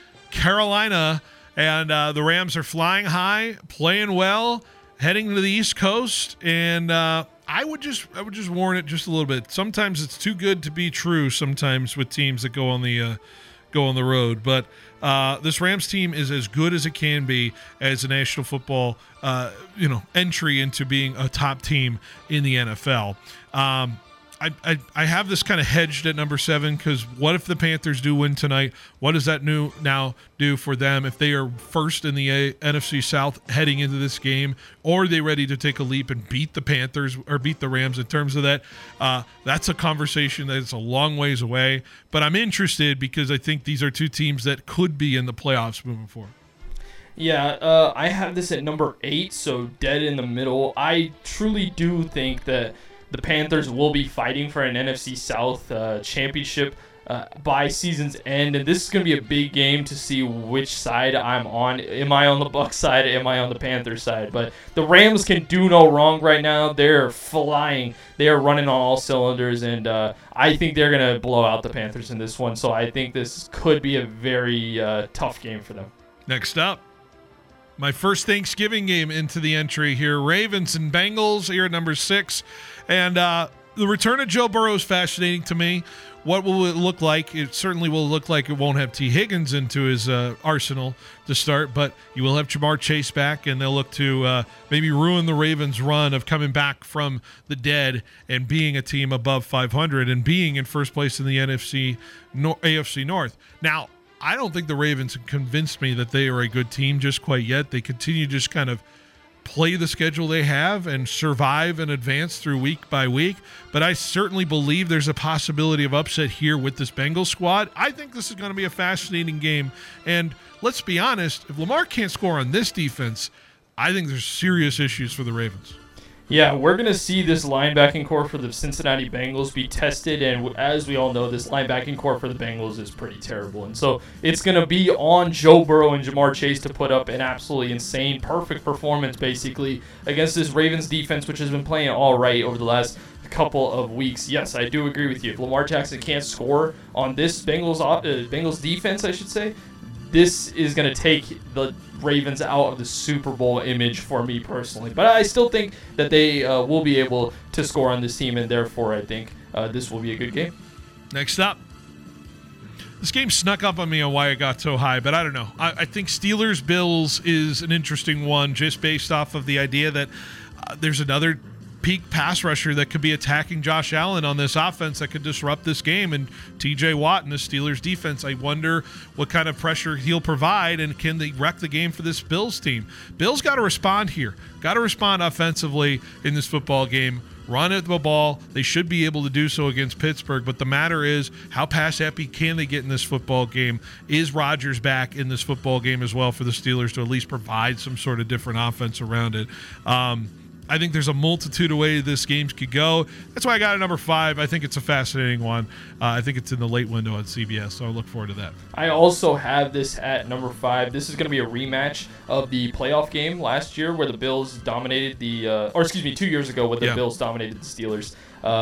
Carolina. And the Rams are flying high, playing well, heading to the East Coast, and I would just warn it just a little bit. Sometimes it's too good to be true. Sometimes with teams that go on the road, but this Rams team is as good as it can be as a national football, entry into being a top team in the NFL. I have this kind of hedged at number 7 because what if the Panthers do win tonight? What does that now do for them if they are first in the NFC South heading into this game? Or are they ready to take a leap and beat the Panthers or beat the Rams in terms of that? That's a conversation that's a long ways away. But I'm interested because I think these are two teams that could be in the playoffs moving forward. Yeah, I have this at number 8, so dead in the middle. I truly do think that the Panthers will be fighting for an NFC South championship by season's end, and this is going to be a big game to see which side I'm on. Am I on the Bucs side? Am I on the Panthers side? But the Rams can do no wrong right now. They're flying. They are running on all cylinders, and I think they're going to blow out the Panthers in this one. So I think this could be a very tough game for them. Next up, my first Thanksgiving game into the entry here. Ravens and Bengals here at number 6. And the return of Joe Burrow is fascinating to me. What will it look like? It certainly will look like it won't have T. Higgins into his arsenal to start, but you will have Jamar Chase back, and they'll look to maybe ruin the Ravens' run of coming back from the dead and being a team above 500 and being in first place in the AFC North. Now, I don't think the Ravens have convinced me that they are a good team just quite yet. They continue to just kind of play the schedule they have and survive and advance through week by week. But I certainly believe there's a possibility of upset here with this Bengals squad. I think this is going to be a fascinating game. And let's be honest, if Lamar can't score on this defense, I think there's serious issues for the Ravens. Yeah, we're going to see this linebacking core for the Cincinnati Bengals be tested, and as we all know, this linebacking core for the Bengals is pretty terrible. And so it's going to be on Joe Burrow and Jamar Chase to put up an absolutely insane, perfect performance, basically, against this Ravens defense, which has been playing all right over the last couple of weeks. Yes, I do agree with you. If Lamar Jackson can't score on this Bengals defense, I should say, this is going to take the Ravens out of the Super Bowl image for me personally. But I still think that they will be able to score on this team, and therefore I think this will be a good game. Next up. This game snuck up on me on why it got so high, but I don't know. I think Steelers-Bills is an interesting one just based off of the idea that there's another peak pass rusher that could be attacking Josh Allen on this offense that could disrupt this game. And TJ Watt and the Steelers defense, I wonder what kind of pressure he'll provide, and can they wreck the game for this Bills team? Bills got to respond here. Got to respond offensively in this football game. Run at the ball. They should be able to do so against Pittsburgh, but the matter is, how pass happy can they get in this football game? Is Rodgers back in this football game as well for the Steelers to at least provide some sort of different offense around it? I think there's a multitude of ways this game could go. That's why I got it number 5. I think it's a fascinating one. I think it's in the late window on CBS, so I look forward to that. I also have this at number 5. This is going to be a rematch of the playoff game last year where the Bills dominated 2 years ago where the Bills dominated the Steelers.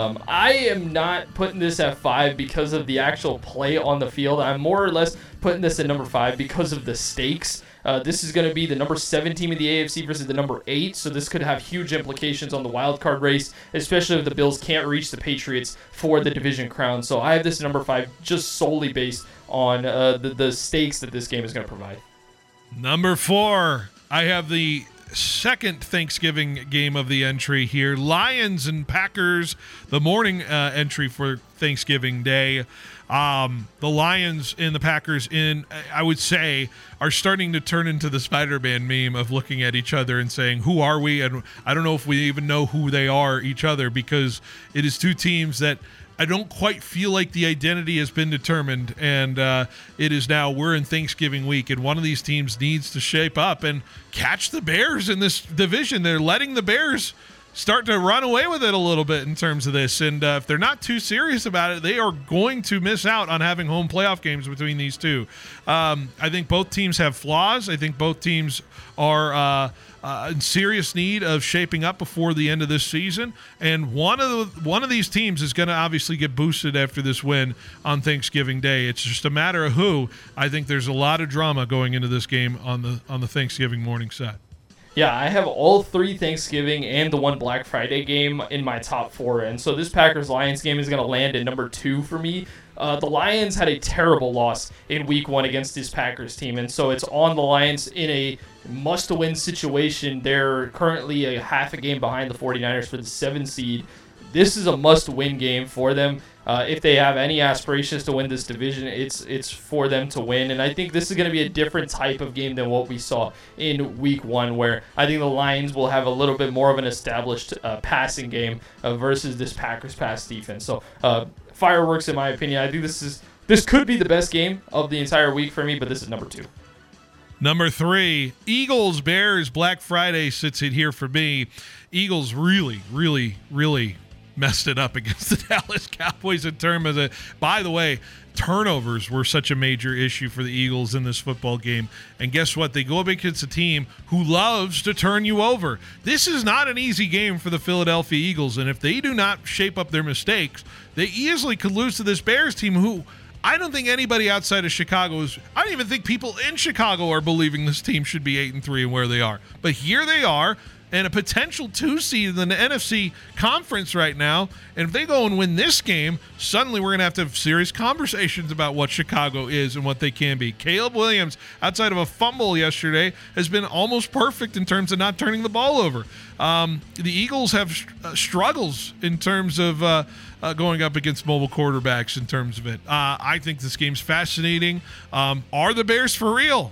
I am not putting this at 5 because of the actual play on the field. I'm more or less putting this at number 5 because of the stakes. This is going to be the number 7 team in the AFC versus the number 8, so this could have huge implications on the wild card race, especially if the Bills can't reach the Patriots for the division crown. So I have this at number 5 just solely based on the stakes that this game is going to provide. Number 4, I have the second Thanksgiving game of the entry here. Lions and Packers, the morning entry for Thanksgiving Day. The Lions and the Packers, I would say, are starting to turn into the Spider-Man meme of looking at each other and saying, who are we? And I don't know if we even know who they are, each other, because it is two teams that I don't quite feel like the identity has been determined, and it is now we're in Thanksgiving week, and one of these teams needs to shape up and catch the Bears in this division. They're letting the Bears start to run away with it a little bit in terms of this, and if they're not too serious about it, they are going to miss out on having home playoff games between these two. I think both teams have flaws. I think both teams are in serious need of shaping up before the end of this season, and one of these teams is going to obviously get boosted after this win on Thanksgiving Day. It's just a matter of who. I think there's a lot of drama going into this game on the Thanksgiving morning set. Yeah, I have all 3 Thanksgiving and the 1 Black Friday game in my top 4, and so this Packers-Lions game is going to land at number 2 for me. The Lions had a terrible loss in Week 1 against this Packers team, and so it's on the Lions in a must-win situation. They're currently a half a game behind the 49ers for the 7 seed. This is a must-win game for them. If they have any aspirations to win this division, it's for them to win. And I think this is going to be a different type of game than what we saw in Week 1, where I think the Lions will have a little bit more of an established passing game versus this Packers pass defense. So fireworks, in my opinion. I think this could be the best game of the entire week for me, but this is number 2. Number 3, Eagles, Bears, Black Friday sits in here for me. Eagles really, really, really messed it up against the Dallas Cowboys in terms of by the way, turnovers were such a major issue for the Eagles in this football game. And guess what? They go up against a team who loves to turn you over. This is not an easy game for the Philadelphia Eagles, and if they do not shape up their mistakes, they easily could lose to this Bears team who I don't think anybody outside of Chicago I don't even think people in Chicago are believing this team should be 8-3 and where they are. But here they are, and a potential 2 seed in the NFC conference right now. And if they go and win this game, suddenly we're going to have serious conversations about what Chicago is and what they can be. Caleb Williams, outside of a fumble yesterday, has been almost perfect in terms of not turning the ball over. The Eagles have struggles in terms of going up against mobile quarterbacks in terms of it. I think this game's fascinating. Are the Bears for real?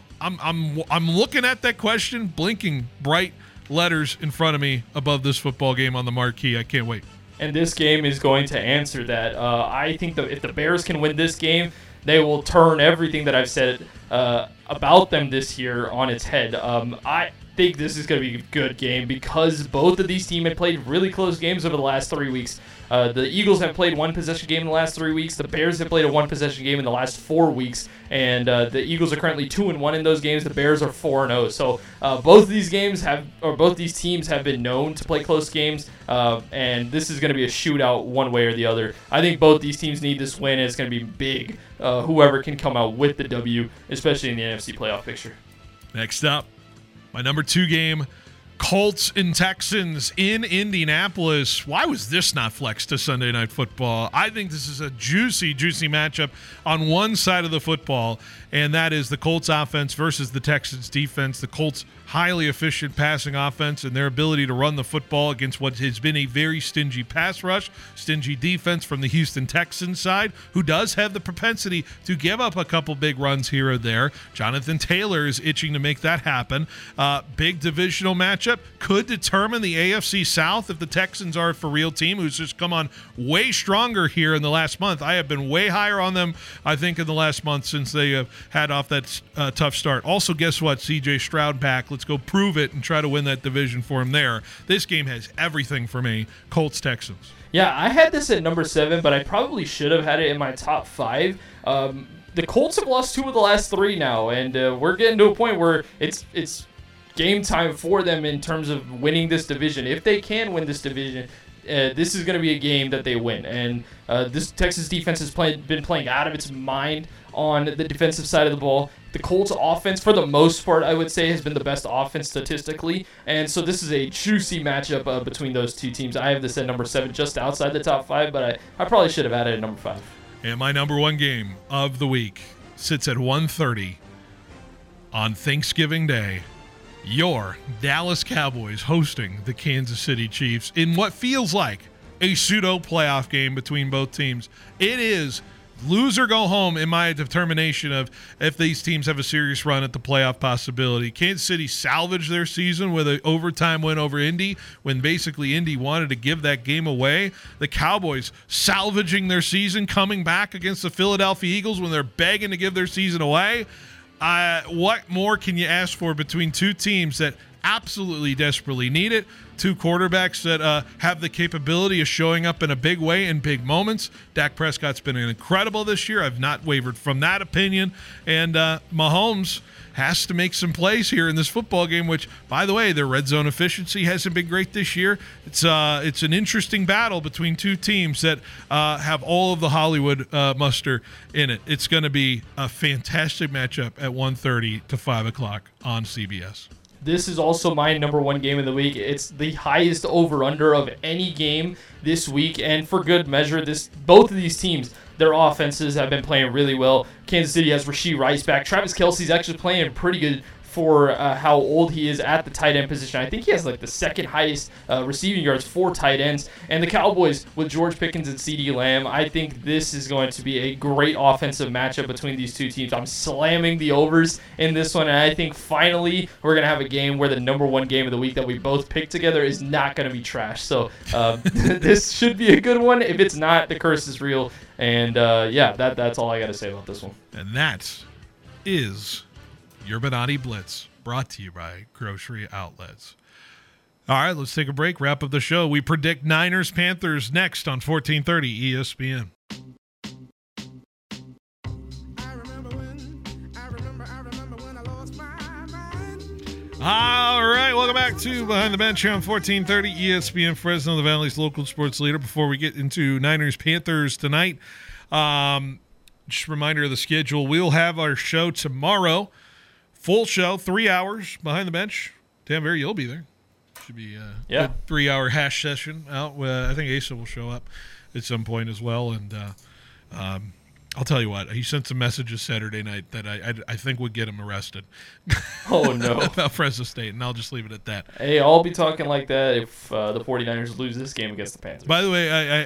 I'm looking at that question, blinking bright letters in front of me above this football game on the marquee. I can't wait. And this game is going to answer that. I think that if the Bears can win this game, they will turn everything that I've said about them this year on its head. I think this is going to be a good game because both of these teams have played really close games over the last 3 weeks. The Eagles have played 1-possession game in the last 3 weeks. The Bears have played a 1-possession game in the last 4 weeks. And the Eagles are currently 2-1 in those games. The Bears are 4-0. So both these teams have been known to play close games. And this is going to be a shootout one way or the other. I think both these teams need this win, and it's going to be big. Whoever can come out with the W, especially in the NFC playoff picture. Next up, my number 2 game, Colts and Texans in Indianapolis. Why was this not flexed to Sunday Night Football? I think this is a juicy matchup on one side of the football, and that is the Colts offense versus the Texans defense. The Colts highly efficient passing offense and their ability to run the football against what has been a very stingy pass rush, stingy defense from the Houston Texans side, who does have the propensity to give up a couple big runs here or there. Jonathan Taylor is itching to make that happen. Big divisional matchup could determine the AFC South if the Texans are a for real team who's just come on way stronger here in the last month. I have been way higher on them, I think, in the last month since they have had off that tough start. Also, guess what? CJ Stroud back. Let's go prove it and try to win that division for him there. This game has everything for me. Colts, Texans. Yeah, I had this at number 7, but I probably should have had it in my top 5. The Colts have lost 2 of the last 3 now, and we're getting to a point where it's game time for them in terms of winning this division. If they can win this division, this is going to be a game that they win. And this Texas defense has been playing out of its mind on the defensive side of the ball. The Colts offense, for the most part, I would say, has been the best offense statistically. And so this is a juicy matchup between those two teams. I have this at number 7, just outside the top 5, but I probably should have had it at number 5. And my number 1 game of the week sits at 1:30 on Thanksgiving Day. Your Dallas Cowboys hosting the Kansas City Chiefs in what feels like a pseudo playoff game between both teams. It is lose or go home in my determination of if these teams have a serious run at the playoff possibility. Kansas City salvaged their season with an overtime win over Indy when basically Indy wanted to give that game away. The Cowboys salvaging their season, coming back against the Philadelphia Eagles when they're begging to give their season away. What more can you ask for between two teams that absolutely desperately need it? Two quarterbacks that have the capability of showing up in a big way in big moments. Dak Prescott's been incredible this year. I've not wavered from that opinion. And Mahomes has to make some plays here in this football game, which, by the way, their red zone efficiency hasn't been great this year. It's an interesting battle between two teams that have all of the Hollywood muster in it. It's going to be a fantastic matchup at 1:30 to 5 o'clock on CBS. This is also my number 1 game of the week. It's the highest over-under of any game this week, and for good measure, both of these teams, their offenses have been playing really well. Kansas City has Rashee Rice back. Travis Kelce's actually playing pretty good for how old he is at the tight end position. I think he has like the second highest receiving yards for tight ends. And the Cowboys with George Pickens and CeeDee Lamb, I think this is going to be a great offensive matchup between these two teams. I'm slamming the overs in this one, and I think finally we're going to have a game where the number 1 game of the week that we both picked together is not going to be trash. So this should be a good one. If it's not, the curse is real. And that's all I got to say about this one. And that is your Benati Blitz, brought to you by Grocery Outlets. All right, let's take a break, wrap up the show. We predict Niners-Panthers next on 1430 ESPN. All right, welcome back to Behind the Bench here on 1430 ESPN, Fresno, the Valley's local sports leader. Before we get into Niners-Panthers tonight, just a reminder of the schedule. We'll have our show tomorrow. Full show, 3 hours behind the bench. Danbury, you'll be there. Should be a good 3-hour hash session out. I think Asa will show up at some point as well. And I'll tell you what, he sent some messages Saturday night that I think would get him arrested. Oh, no. About Fresno State, and I'll just leave it at that. Hey, I'll be talking like that if the 49ers lose this game against the Panthers. By the way,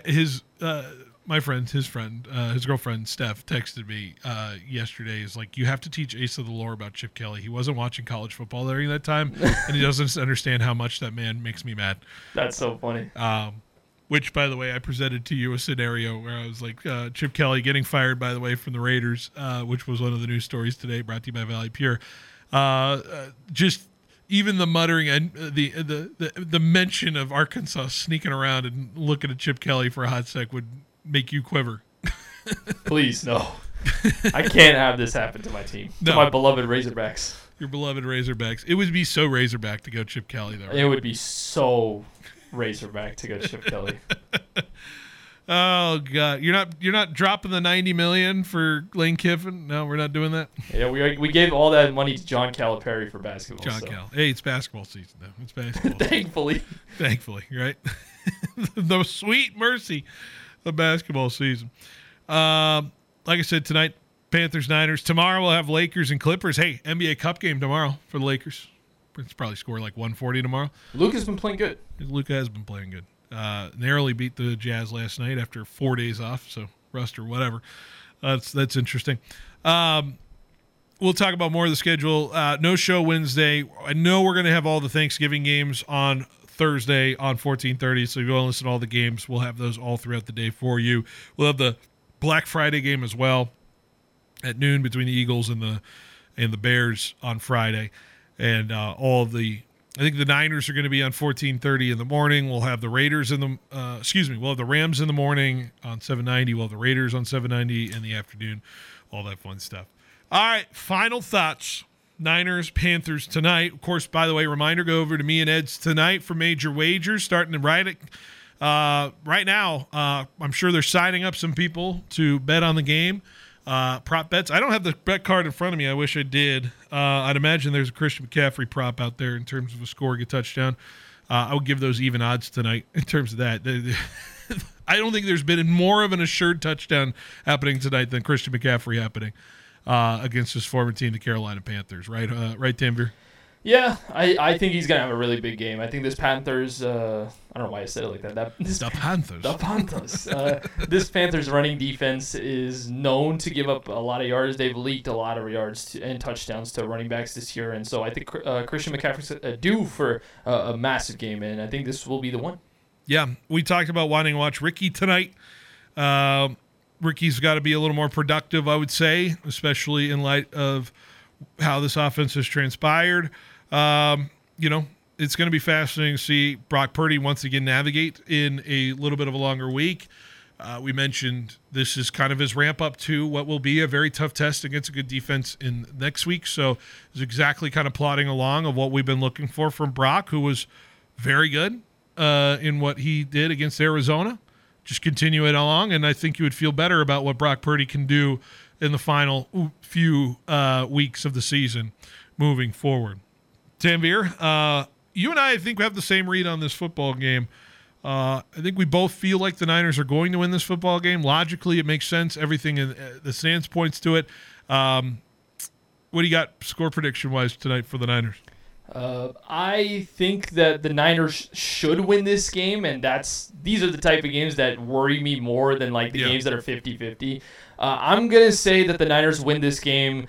his girlfriend, Steph, texted me yesterday. Is like, you have to teach Asa the lore about Chip Kelly. He wasn't watching college football during that time, and he doesn't understand how much that man makes me mad. That's so funny. Which, by the way, I presented to you a scenario where I was like, Chip Kelly getting fired, by the way, from the Raiders, which was one of the news stories today, brought to you by Valley Pure. Just even the muttering and the mention of Arkansas sneaking around and looking at Chip Kelly for a hot sec would make you quiver. Please, no. I can't have this happen to my team, to my beloved Razorbacks. Your beloved Razorbacks. It would be so Razorback to go Chip Kelly, though. Right? It would be so Razorback to go Chip Kelly. Oh God, you're not dropping the $90 million for Lane Kiffin? No, we're not doing that. Yeah, we gave all that money to John Calipari for basketball. John Cal. Hey, it's basketball season though. It's basketball. Thankfully, right? The sweet mercy of basketball season. Like I said, tonight Panthers Niners. Tomorrow we'll have Lakers and Clippers. Hey, NBA Cup game tomorrow for the Lakers. It's probably score like 140 tomorrow. Luka has been playing good. Luka has been playing good. Narrowly beat the Jazz last night after 4 days off, so rust or whatever. That's interesting. We'll talk about more of the schedule. No show Wednesday. I know we're going to have all the Thanksgiving games on Thursday on 14:30, so if you want to listen to all the games, we'll have those all throughout the day for you. We'll have the Black Friday game as well at noon between the Eagles and the Bears on Friday, and all of the. I think the Niners are going to be on 14:30 in the morning. We'll have the Raiders we'll have the Rams in the morning on 790. We'll have the Raiders on 790 in the afternoon. All that fun stuff. All right, final thoughts. Niners, Panthers tonight. Of course, by the way, reminder, go over to me and Ed's tonight for Major Wagers, starting to right now. I'm sure they're signing up some people to bet on the game. Prop bets. I don't have the bet card in front of me. I wish I did. I'd imagine there's a Christian McCaffrey prop out there in terms of a scoring a touchdown. I would give those even odds tonight in terms of that. I don't think there's been more of an assured touchdown happening tonight than Christian McCaffrey happening against his former team, the Carolina Panthers. Right, Tanvir? Yeah, I think he's going to have a really big game. I think this Panthers, I don't know why I said it like that. The Panthers. This Panthers running defense is known to give up a lot of yards. They've leaked a lot of yards and touchdowns to running backs this year. And so I think Christian McCaffrey's due for a massive game, and I think this will be the one. Yeah, we talked about wanting to watch Ricky tonight. Ricky's got to be a little more productive, I would say, especially in light of how this offense has transpired. It's going to be fascinating to see Brock Purdy once again navigate in a little bit of a longer week. We mentioned this is kind of his ramp up to what will be a very tough test against a good defense in next week. So it's exactly kind of plodding along of what we've been looking for from Brock, who was very good in what he did against Arizona. Just continue it along, and I think you would feel better about what Brock Purdy can do in the final few weeks of the season moving forward. Tanvir, you and I think we have the same read on this football game. I think we both feel like the Niners are going to win this football game. Logically, it makes sense. Everything in the stance points to it. What do you got score prediction-wise tonight for the Niners? I think that the Niners should win this game, and these are the type of games that worry me more than like the games that are 50-50. I'm going to say that the Niners win this game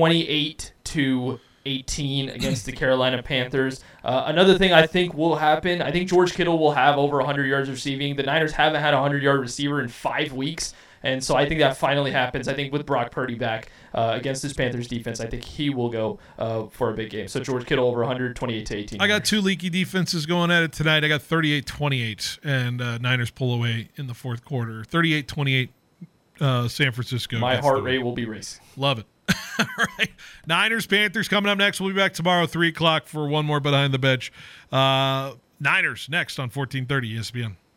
28-18 against the Carolina Panthers. Another thing I think will happen, I think George Kittle will have over 100 yards receiving. The Niners haven't had a 100-yard receiver in 5 weeks. And so I think that finally happens. I think with Brock Purdy back against this Panthers defense, I think he will go for a big game. So George Kittle over 100, 28-18. I got two leaky defenses going at it tonight. I got 38-28, and Niners pull away in the fourth quarter. 38-28, San Francisco. My heart rate will be racing. Love it. All right. Niners, Panthers coming up next. We'll be back tomorrow, 3 o'clock for one more Behind the Bench. Niners next on 1430 ESPN.